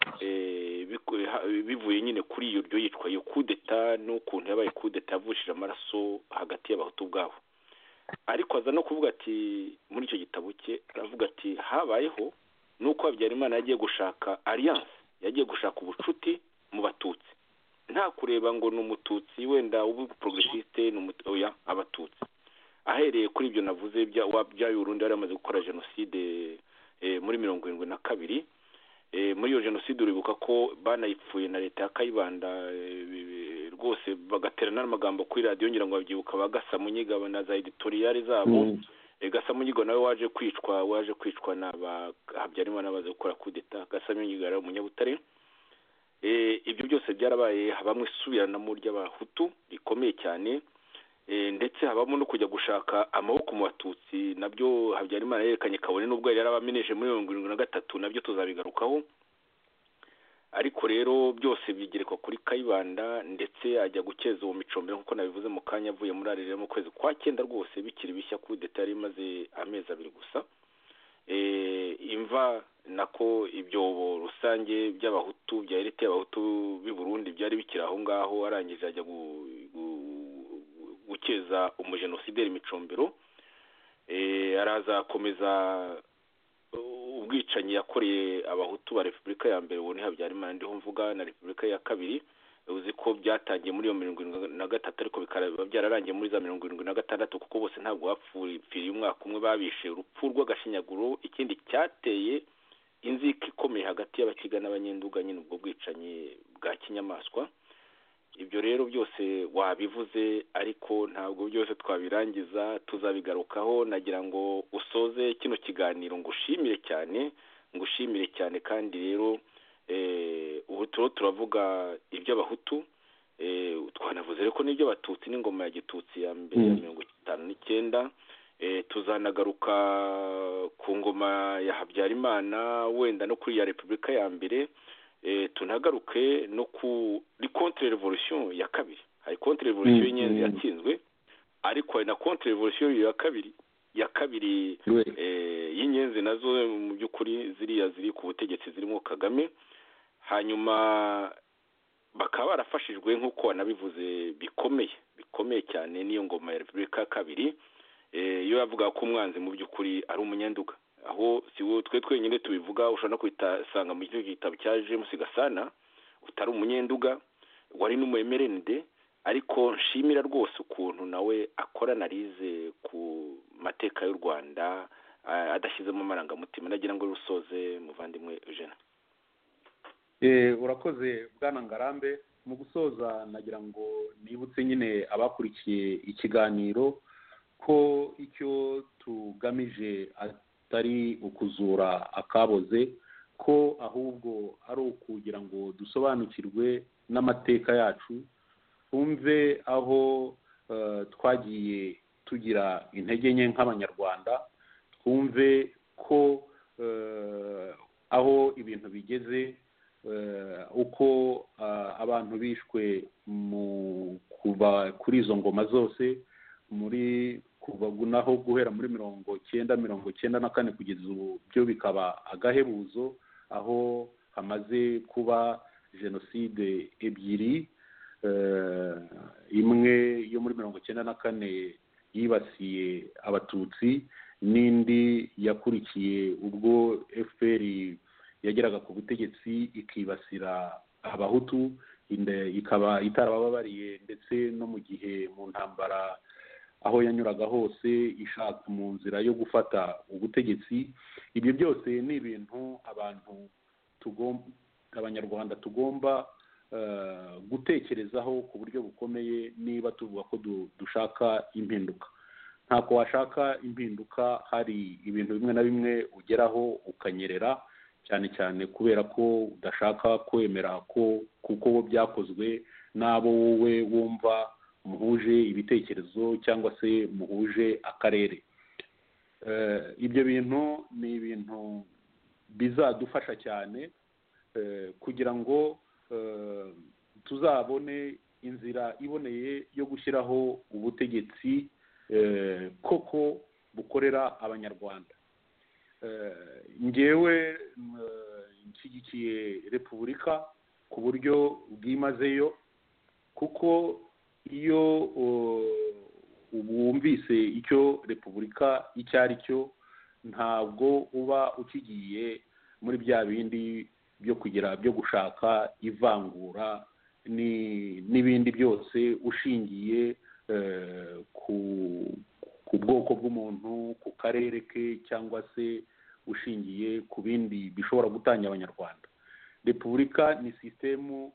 bivuye nyine kuri iyo ryo yitwa yo coup d'etat, n'ukuntu yabaye coup d'etat yavushije amaraso hagati y'abahutu bwabo. Ariko aza no kuvuga ati muri icyo gitabo cye aravuga ati habayeho nuko Habyarimana yagiye gushaka alliance, yagiye gushaka ubucuti mu Batutsi, nta kureba ngo ni umututsi wenda ubu progressiste n'umutoya abatutsi. Ahereye kuri ibyo navuze bya wabyaye Urundi yari amaze gukora genocide muri mirongo irindwi na kabiri. Muri iyo genocide uribuka ko banayipfuye na leta ya Kayibanda rwose, bagaterana n'amagambo kuri radio ngira ngo babyibuka, bagasa munyiga na za editorial zabo. Gasa munyigo nawe waje kwicwa waje kwicwa n'aba Habyarimana baze gukora coup d'etat. Gasa munyiga ari umunyabutare. Ibyo byose byarabaye, habamwe subirana mu ry'abahutu rikomeye cyane, ndetse habamo no kujya gushaka amaboko mu Batutsi, nabyo Habyarimana yerekanye kabone n'ubwo yari yarabameneje muri mirongo irindwi na gatatu, nabyo tuzabigarukaho. Ariko rero byose bigerekwa kuri Kayibanda, ndetse ajya gukeza uwo Micombero nk'uko nabivuze mu kanya, avuye muri arere mu kwezi kwa cyenda rwose bikiri bishya coup d'etat yari imaze amezi abiri gusa. Imva nako ibyobo rusange by'abahutu bya elite y'abahutu b'i Burundi byari bikiri aho ngaho, arangije ajya gukeza umugenosideri Micombero. Araza akomeza ubwicanyi yakoreye abahutu ba repubulika ya mbere, ubu ni Habyarimana ndiho mvuga, na repubulika ya kabiri. Uzi ko byatangiye muri iyo mirongo irindwi na gatatu ariko bikaba byararangiye muri za mirongo irindwi na gatandatu, kuko bose ntabwo bapfiriye umwaka umwe, babishe urupfu rw'agashinyaguro. Ikindi cyateye inzika ikomeye hagati y'Abakiga n'Abanyenduga, nyine ubwo bwicanyi bwa kinyamaswa. Ibyo rero byose wabivuze, ariko ntabwo byose twabirangiza, tuzabigarukaho. Nagira ngo usoze kino kiganiro ngushimire cyane, ngushimire cyane kandi rero ubu turo turavuga iby'abahutu, twanavuze reko n'ibyo Abatutsi n'ingoma ya Gitutsi ya mbere ya mirongo itanu n'icyenda. Tuzanagaruka ku ngoma ya Habyarimana, wenda no kuri ya repubulika ya mbere. Tunagaruke no kuri contre revolution ya kabiri. Hari contre revolution y'inyenzi yatsinzwe, ariko hari na contre revolution ya kabiri ya kabiri y'inyenzi nazo mu by'ukuri ziriya ziri ku butegetsi zirimo Kagame. Hanyuma bakaba barafashijwe nk'uko wanabivuze bikomeye bikomeye cyane n'iyo ngoma ya repubulika ya kabiri, iyo yavuga ko umwanzi mu by'ukuri ari Umunyenduga. Aho si wo twe twenyine tubivuga, ushobora no kwitasanga mu gitabo cya James Gasana, utari Umunyenduga, wari n'umuemerenide. Ariko nshimira rwose ukuntu nawe akora analize ku mateka y'u Rwanda adashyizemo amarangamutima. Nagira ngo rusoze muvandimwe Eugene. Eh urakoze bwana Ngarambe. Mu gusoza nagira ngo nibutse nyine abakurikiye ikiganiro ko icyo tugamije atari ukuzura akaboze, ko ahubwo ari ukugira ngo dusobanukirwe n'amateka yacu, twumve aho twagiye tugira intege nke nk'Abanyarwanda, twumve ko aho ibintu bigeze, uko abantu bishwe mu kuva kuri izo ngoma zose, muri kuva naho guhera muri mirongo cyenda mirongo cyenda na kane kugeza ubu byo bikaba agahebuzo, aho hamaze kuba jenoside ebyiri, imwe yo muri mirongo cyenda na kane yibasiye Abatutsi, n'indi yakurikiye ubwo F P R yageraga ku butegetsi ikibasira abahutu ikaba itarababariye ndetse no mu gihe mu ntambara aho yanyuraga hose ishaka mu nzira yo gufata ubutegetsi. Ibyo byose ni ibintu abantu tugomba abanyarwanda tugomba uh, gutekerezaho ku buryo bukomeye niba tuvuga ko du, dushaka impinduka. Ntako washaka impinduka hari ibintu bimwe na bimwe ugeraho ukanyerera, cyane cyane kubera ko udashaka kwemera ko kuko byakozwe n'abo wowe wumva muhuje ibitekerezo cyangwa se muhuje akarere. Uh, ibyo bintu ni ibintu bizadufasha cyane uh, kugira ngo uh, tuzabone inzira iboneye yo gushyiraho ubutegetsi uh, koko bukorera abanyarwanda. Uh, ngewe uh, nshyigikiye repubulika ku buryo bwimazeyo, kuko iyo wumvise icyo repubulika icyo ari cyo ntabwo uba ukigiye muri bya bindi byo kugira byo gushaka ivangura n'ibindi byose ushingiye ku bwoko bw'umuntu, ku karere ke, cyangwa se ushingiye ku bindi bishobora gutanya abanyarwanda. Repubulika ni sisitemu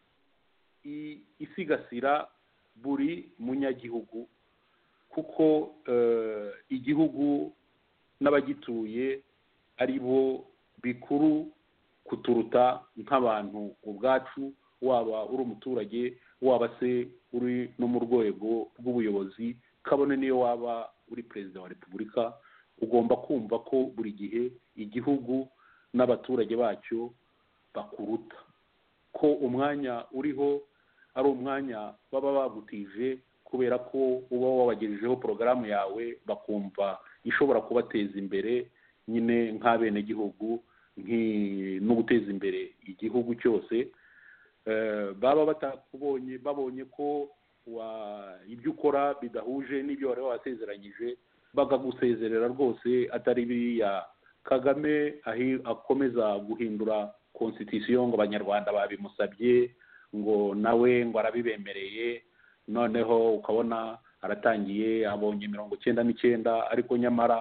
isigasira buri munyagihugu, kuko uh, igihugu n'abagituye ari bo bikuru kuturuta nk'abantu ubwacu, waba uri umuturage waba se uri no mu rwego rw'ubuyobozi, kabone niyo waba uri perezida wa repubulika, ugomba kumva ko buri gihe igihugu n'abaturage bacyo bakuruta, ko umwanya uriho ari umwanya baba bagutije kubera ko uba wabagejejeho porogaramu yawe, bakumva ishobora kubateza imbere nyine nk'abenegihugu no guteza imbere igihugu cyose. Baba batakubonye babonye ko ibyo ukora bidahuje n'ibyo wari wasezeranyije, bakagusezerera rwose atari biriya Kagame akomeza guhindura constitution ngo abanyarwanda babimusabye ngo nawe ngo arabibemereye, noneho ukabona aratangiye abonye mirongo icyenda n'icyenda, ariko nyamara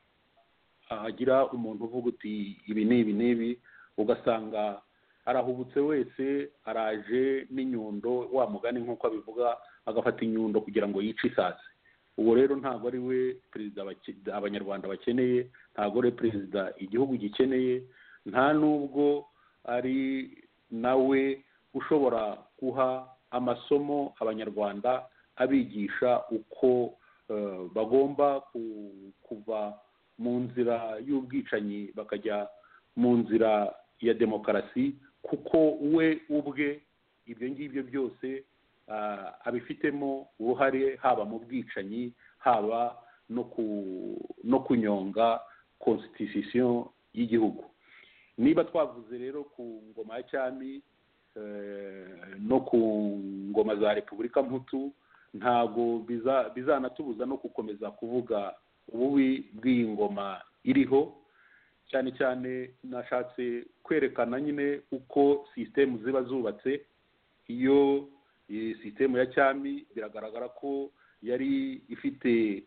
hagira umuntu uvuga uti ibi n'ibi n'ibi, ugasanga arahubutse wese, araje n'inyundo, wa mugani nk'uko abivuga, agafata inyundo kugira ngo yice isasi. Ubu rero ntabwo ari we perezida abanyarwanda bakeneye, ntabwo ari perezida igihugu gikeneye, nta nubwo ari nawe ushobora guha amasomo abanyarwanda abigisha uko uh, bagomba ku, kuva mu nzira y'ubwicanyi bakajya mu nzira ya demokarasi, kuko we ubwe ibyo ngibyo byose uh, abifitemo uruhare, haba mu bwicanyi, haba no ku no kunyonga constitution y'igihugu. Niba twavuze rero ku ngoma ya cyami no ku ngoma za repubulika mputu, ntago bizanatubuza no gukomeza kuvuga ububi bw'iyi ngoma iriho. Cyane cyane nashatse kwerekana nyine uko sisitemu ziba zubatse. Iyo sisitemu ya cyami biragaragara ko yari ifite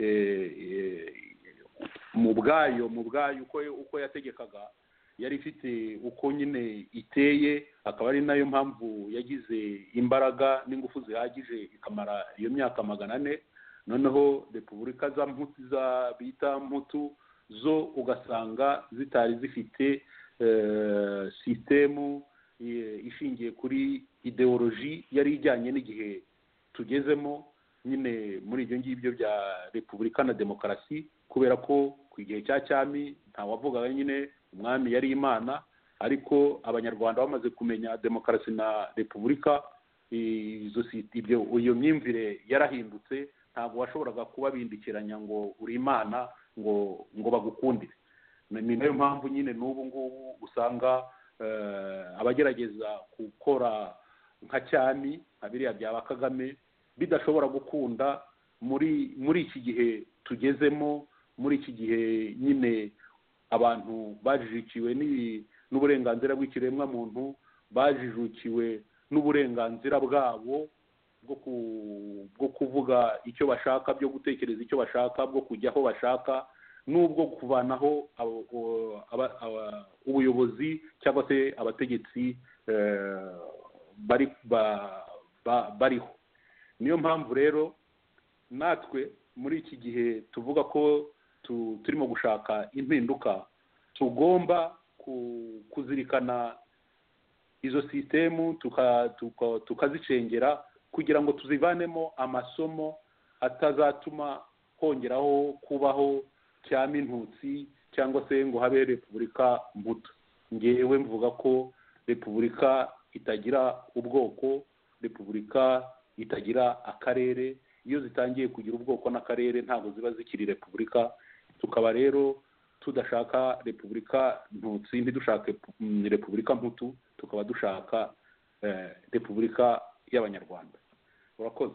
mu bwayo mu bwayo uko uko yategekaga, yari ifite uko nyine iteye, akaba ari nayo mpamvu yagize imbaraga n'ingufu zihagije ikamara iyo myaka magana ane. Noneho repubulika za mputu za bita mputu zo ugasanga zitari zifite uh, sisitemu ishingiye kuri ideoloji yari ijyanye n'igihe tugezemo, nyine muri ibyo ngibyo bya repubulika na demokarasi, kubera ko ku gihe cya cyami ntawavugaga nyine umwami yari imana, ariko abanyarwanda bamaze kumenya demokarasi na repubulika, izo ibyo iyo myumvire yarahindutse, ntabwo washoboraga kubabindikiranya ngo uri imana ngo ngo bagukundire. Ni nayo mpamvu nyine n'ubu ngubu usanga uh, abagerageza gukora nka cyami nka biriya bya Kagame bidashobora gukunda muri muri iki gihe tugezemo, muri iki gihe nyine abantu bajijukiwe n'uburenganzira bw'ikiremwamuntu, bajijukiwe n'uburenganzira bwabo bwo kuvuga icyo bashaka, byo gutekereza icyo bashaka, bwo kujya aho bashaka, n'ubwo kuvanaho ubuyobozi cyangwa se abategetsi bariho. Niyo mpamvu rero natwe muri iki gihe tuvuga ko turimo gushaka impinduka, tugomba kuzirikana izo sisitemu tukazicengera kugira ngo tuzivanemo amasomo atazatuma hongeraho kubaho cyangwa intutsi cyangwa se ngo habe repubulika mbuto. Ngewe mvuga ko repubulika itagira ubwoko, repubulika itagira akarere. Iyo zitangiye kugira ubwoko n'akarere ntabwo ziba zikiri repubulika. Tukaba rero tudashaka repubulika ntutsi, ntidushake repubulika mputu, tukaba dushaka repubulika y'abanyarwanda. Urakoze.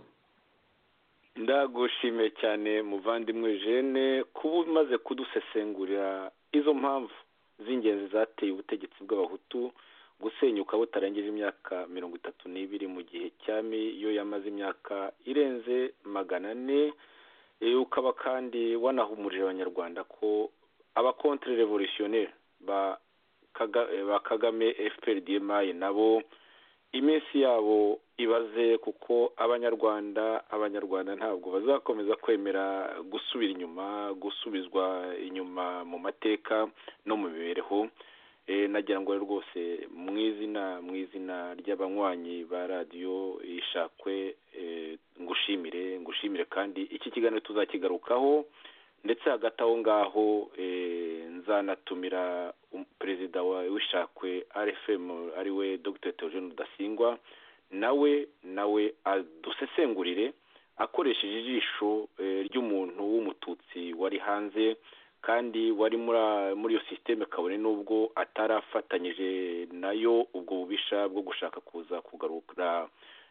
Ndagushimiye cyane muvandimwe Eugene kuba umaze kudusesengurira izo mpamvu z'ingenzi zateye ubutegetsi bw'abahutu gusenyuka butarengeje imyaka mirongo itatu n'ibiri mu gihe cyami yo yamaze imyaka irenze magana ane. Ukaba kandi wanahumurije abanyarwanda ko aba contre revolutionnaire ba Kagame F P R D M I nabo iminsi yabo ibaze, kuko abanyarwanda abanyarwanda ntabwo bazakomeza kwemera gusubira inyuma, gusubizwa inyuma mu mateka no mu mibereho. E, nagira ngo rwose mu izina mu izina ry'abanywanyi ba radiyo Ishakwe e, ngushimire ngushimire kandi iki kiganiro tuzakigarukaho, ndetse hagati aho ngaho e, nzanatumira um, perezida wa Ishakwe R F M ariwe Dr Theogene Rudasingwa, nawe nawe adusesengurire akoresheje ijisho e, ry'umuntu w'umututsi wari hanze kandi wari muri iyo sisiteme, kabone n'ubwo atarafatanyije nayo ubwo bubisha bwo gushaka kuza kugarura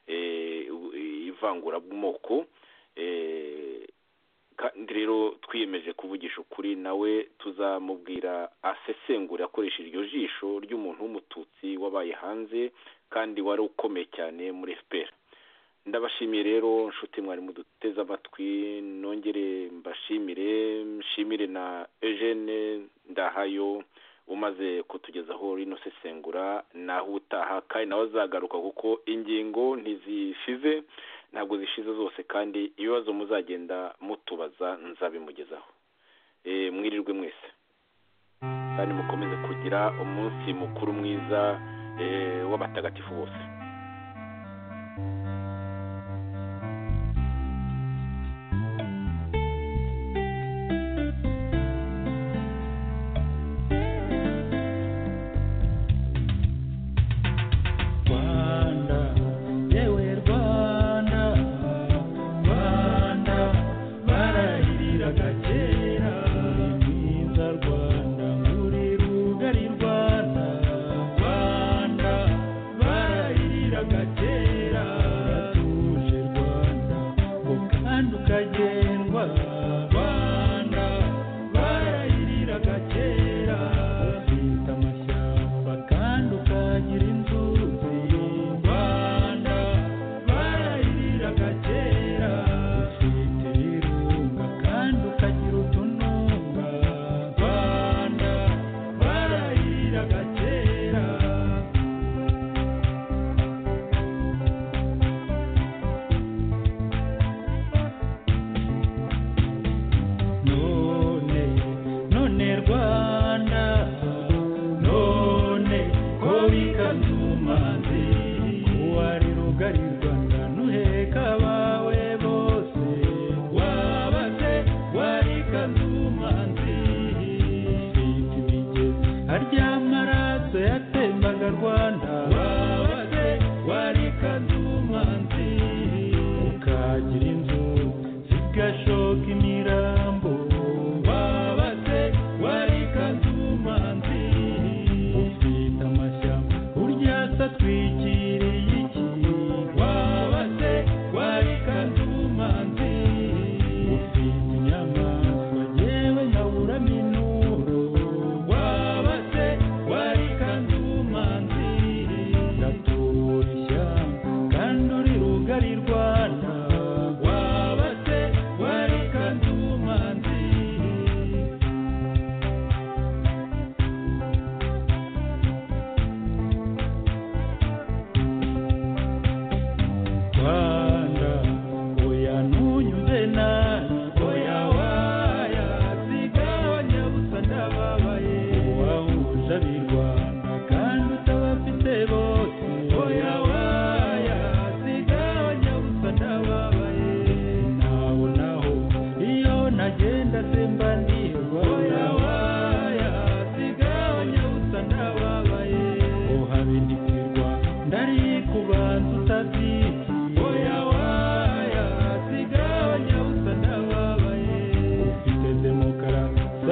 ivangura bw'amoko. Kandi rero twiyemeje kuvugisha ukuri, nawe tuzamubwira asesengura akoresheje iryo jisho ry'umuntu w'umututsi wabaye hanze kandi wari ukomeye cyane muri F P R. Ndabashimiye rero nshuti mwari muduteze amatwi, nongere mbashimire nshimire na Eugene Ndahayo umaze kutugezaho rino sesengura. Naho utaha kandi nawe azagaruka, kuko ingingo ntizishize, ntabwo zishize zose, kandi ibibazo muzagenda mutubaza nzabimugezaho. E, mwirirwe mwese kandi mukomeze kugira umunsi mukuru mwiza e, w'abatagatifu bose. Rwanda, Rwanda, barahirira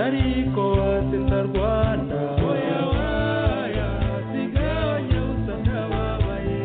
ariko wasesa Rwanda oya waya sigabanya usa ndababaye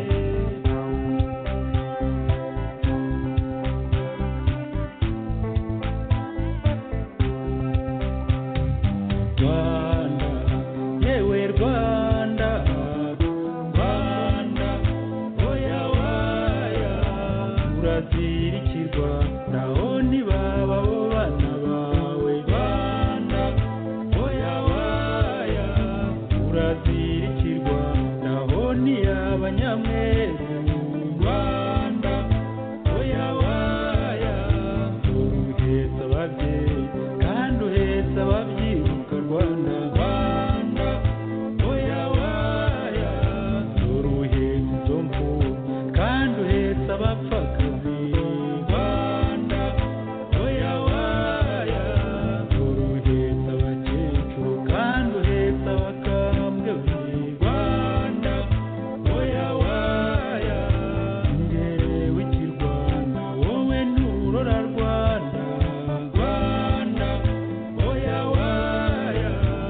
Rwanda yewe Rwanda Rwanda oya waya urazirikirwa naho ntibaba bo bana bawe Rwanda oya waya urazirikirwa naho ntiyaba nyamweru Rwanda oya waya uhetse ababyeyi kandi uhetse ababyiruka Rwanda Rwanda oya waya uruhetse izo mfu kandi uhetse abapfakazi Rwanda oya waya uruhetse abakecuru kandi uhetse abakambwe Rwanda oya waya ngewe ikirwanda wowe nturora Rwanda Rwanda oya waya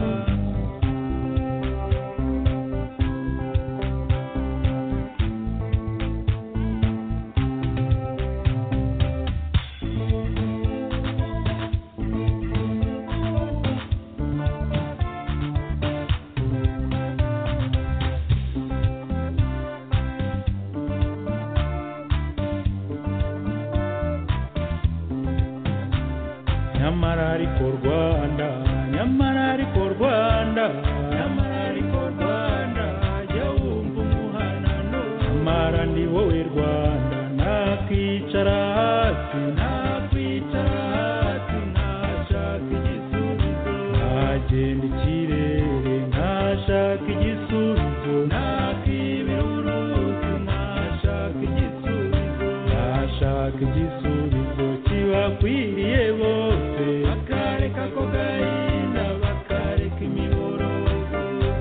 nyamara ariko Rwanda nyamara ariko Rwanda nyamara ariko Rwanda jya wumva umuhanano nyamara ndi wowe Rwanda nakwicara hasi nakwicara hasi ntashaka igisubizo nagenda ikirere ntashaka igisubizo nakibira uruzi ntashaka igisubizo ntashaka igisubizo kibakwiriye bose bakareka ko gahinda bakareka imiborogo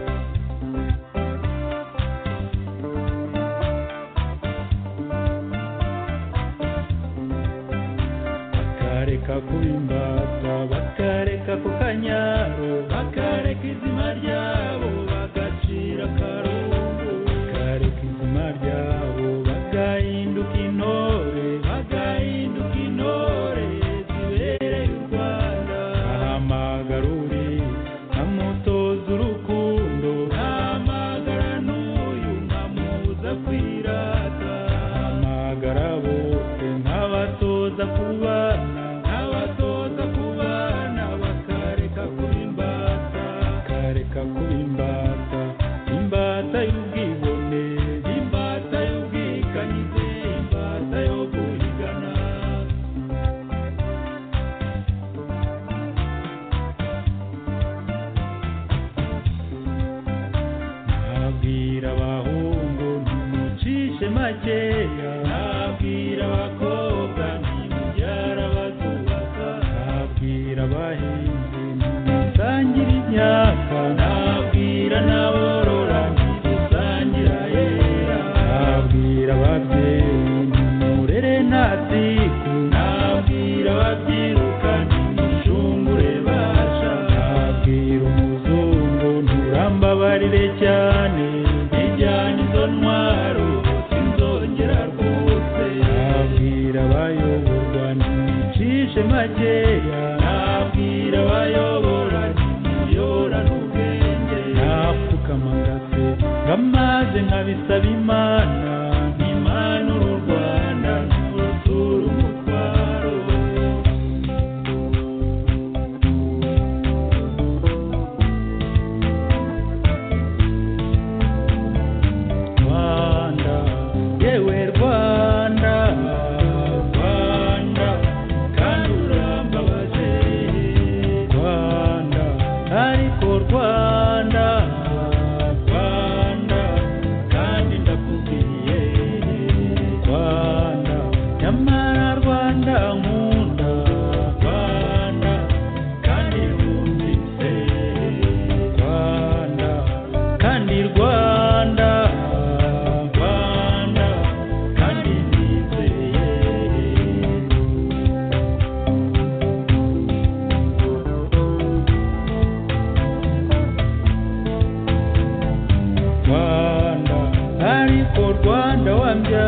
bakareka kuba imbata bakareka ku kanyaro bakareka izima ryabo bagacira akarungu bakareka izima ryabo bagahinduka intore bagahinduka intore zibereye u Rwanda ahamagaruri nkamutoza urukundo ntamagara n'uyu nkamubuza kwirata ahamagara bose nkabatoza kubana nkabatoza kubana bakareka kuba imbata bakareka kuba imbata imbata y'ubwibone imbata y'ubwikanyize imbata yo guhigana nabwira abahungu ntimucishe makeya nabwira abakobwa ntimubyara abazubaka nabwira abahinzi ntimusangira imyaka nabwira n'aborora ntidusangira yera nabwira ababyeyi ntimurere nta siku nabwira ababyiruka ntimushungure basha nabwira umuzungu nturambabarire cyane ijyana izo ntwaro sinzongera rwose nabwira abayoborwa ntimucishe makeya nabwira abayobora ntimuyorane ubwenge napfukama ngase ngamaze nkabisaba Imana ntimanura u Rwanda nturutura umutwaro Rwanda yewe Rwanda Rwanda kandi urambabaje Rwanda ariko Rwanda Rwanda kandi ndakubwiye Rwanda nyamara Rwanda nkunda Rwanda kandi wumvise Rwanda kandi Rwanda Rwanda kandi nizeye Rwanda wambyaye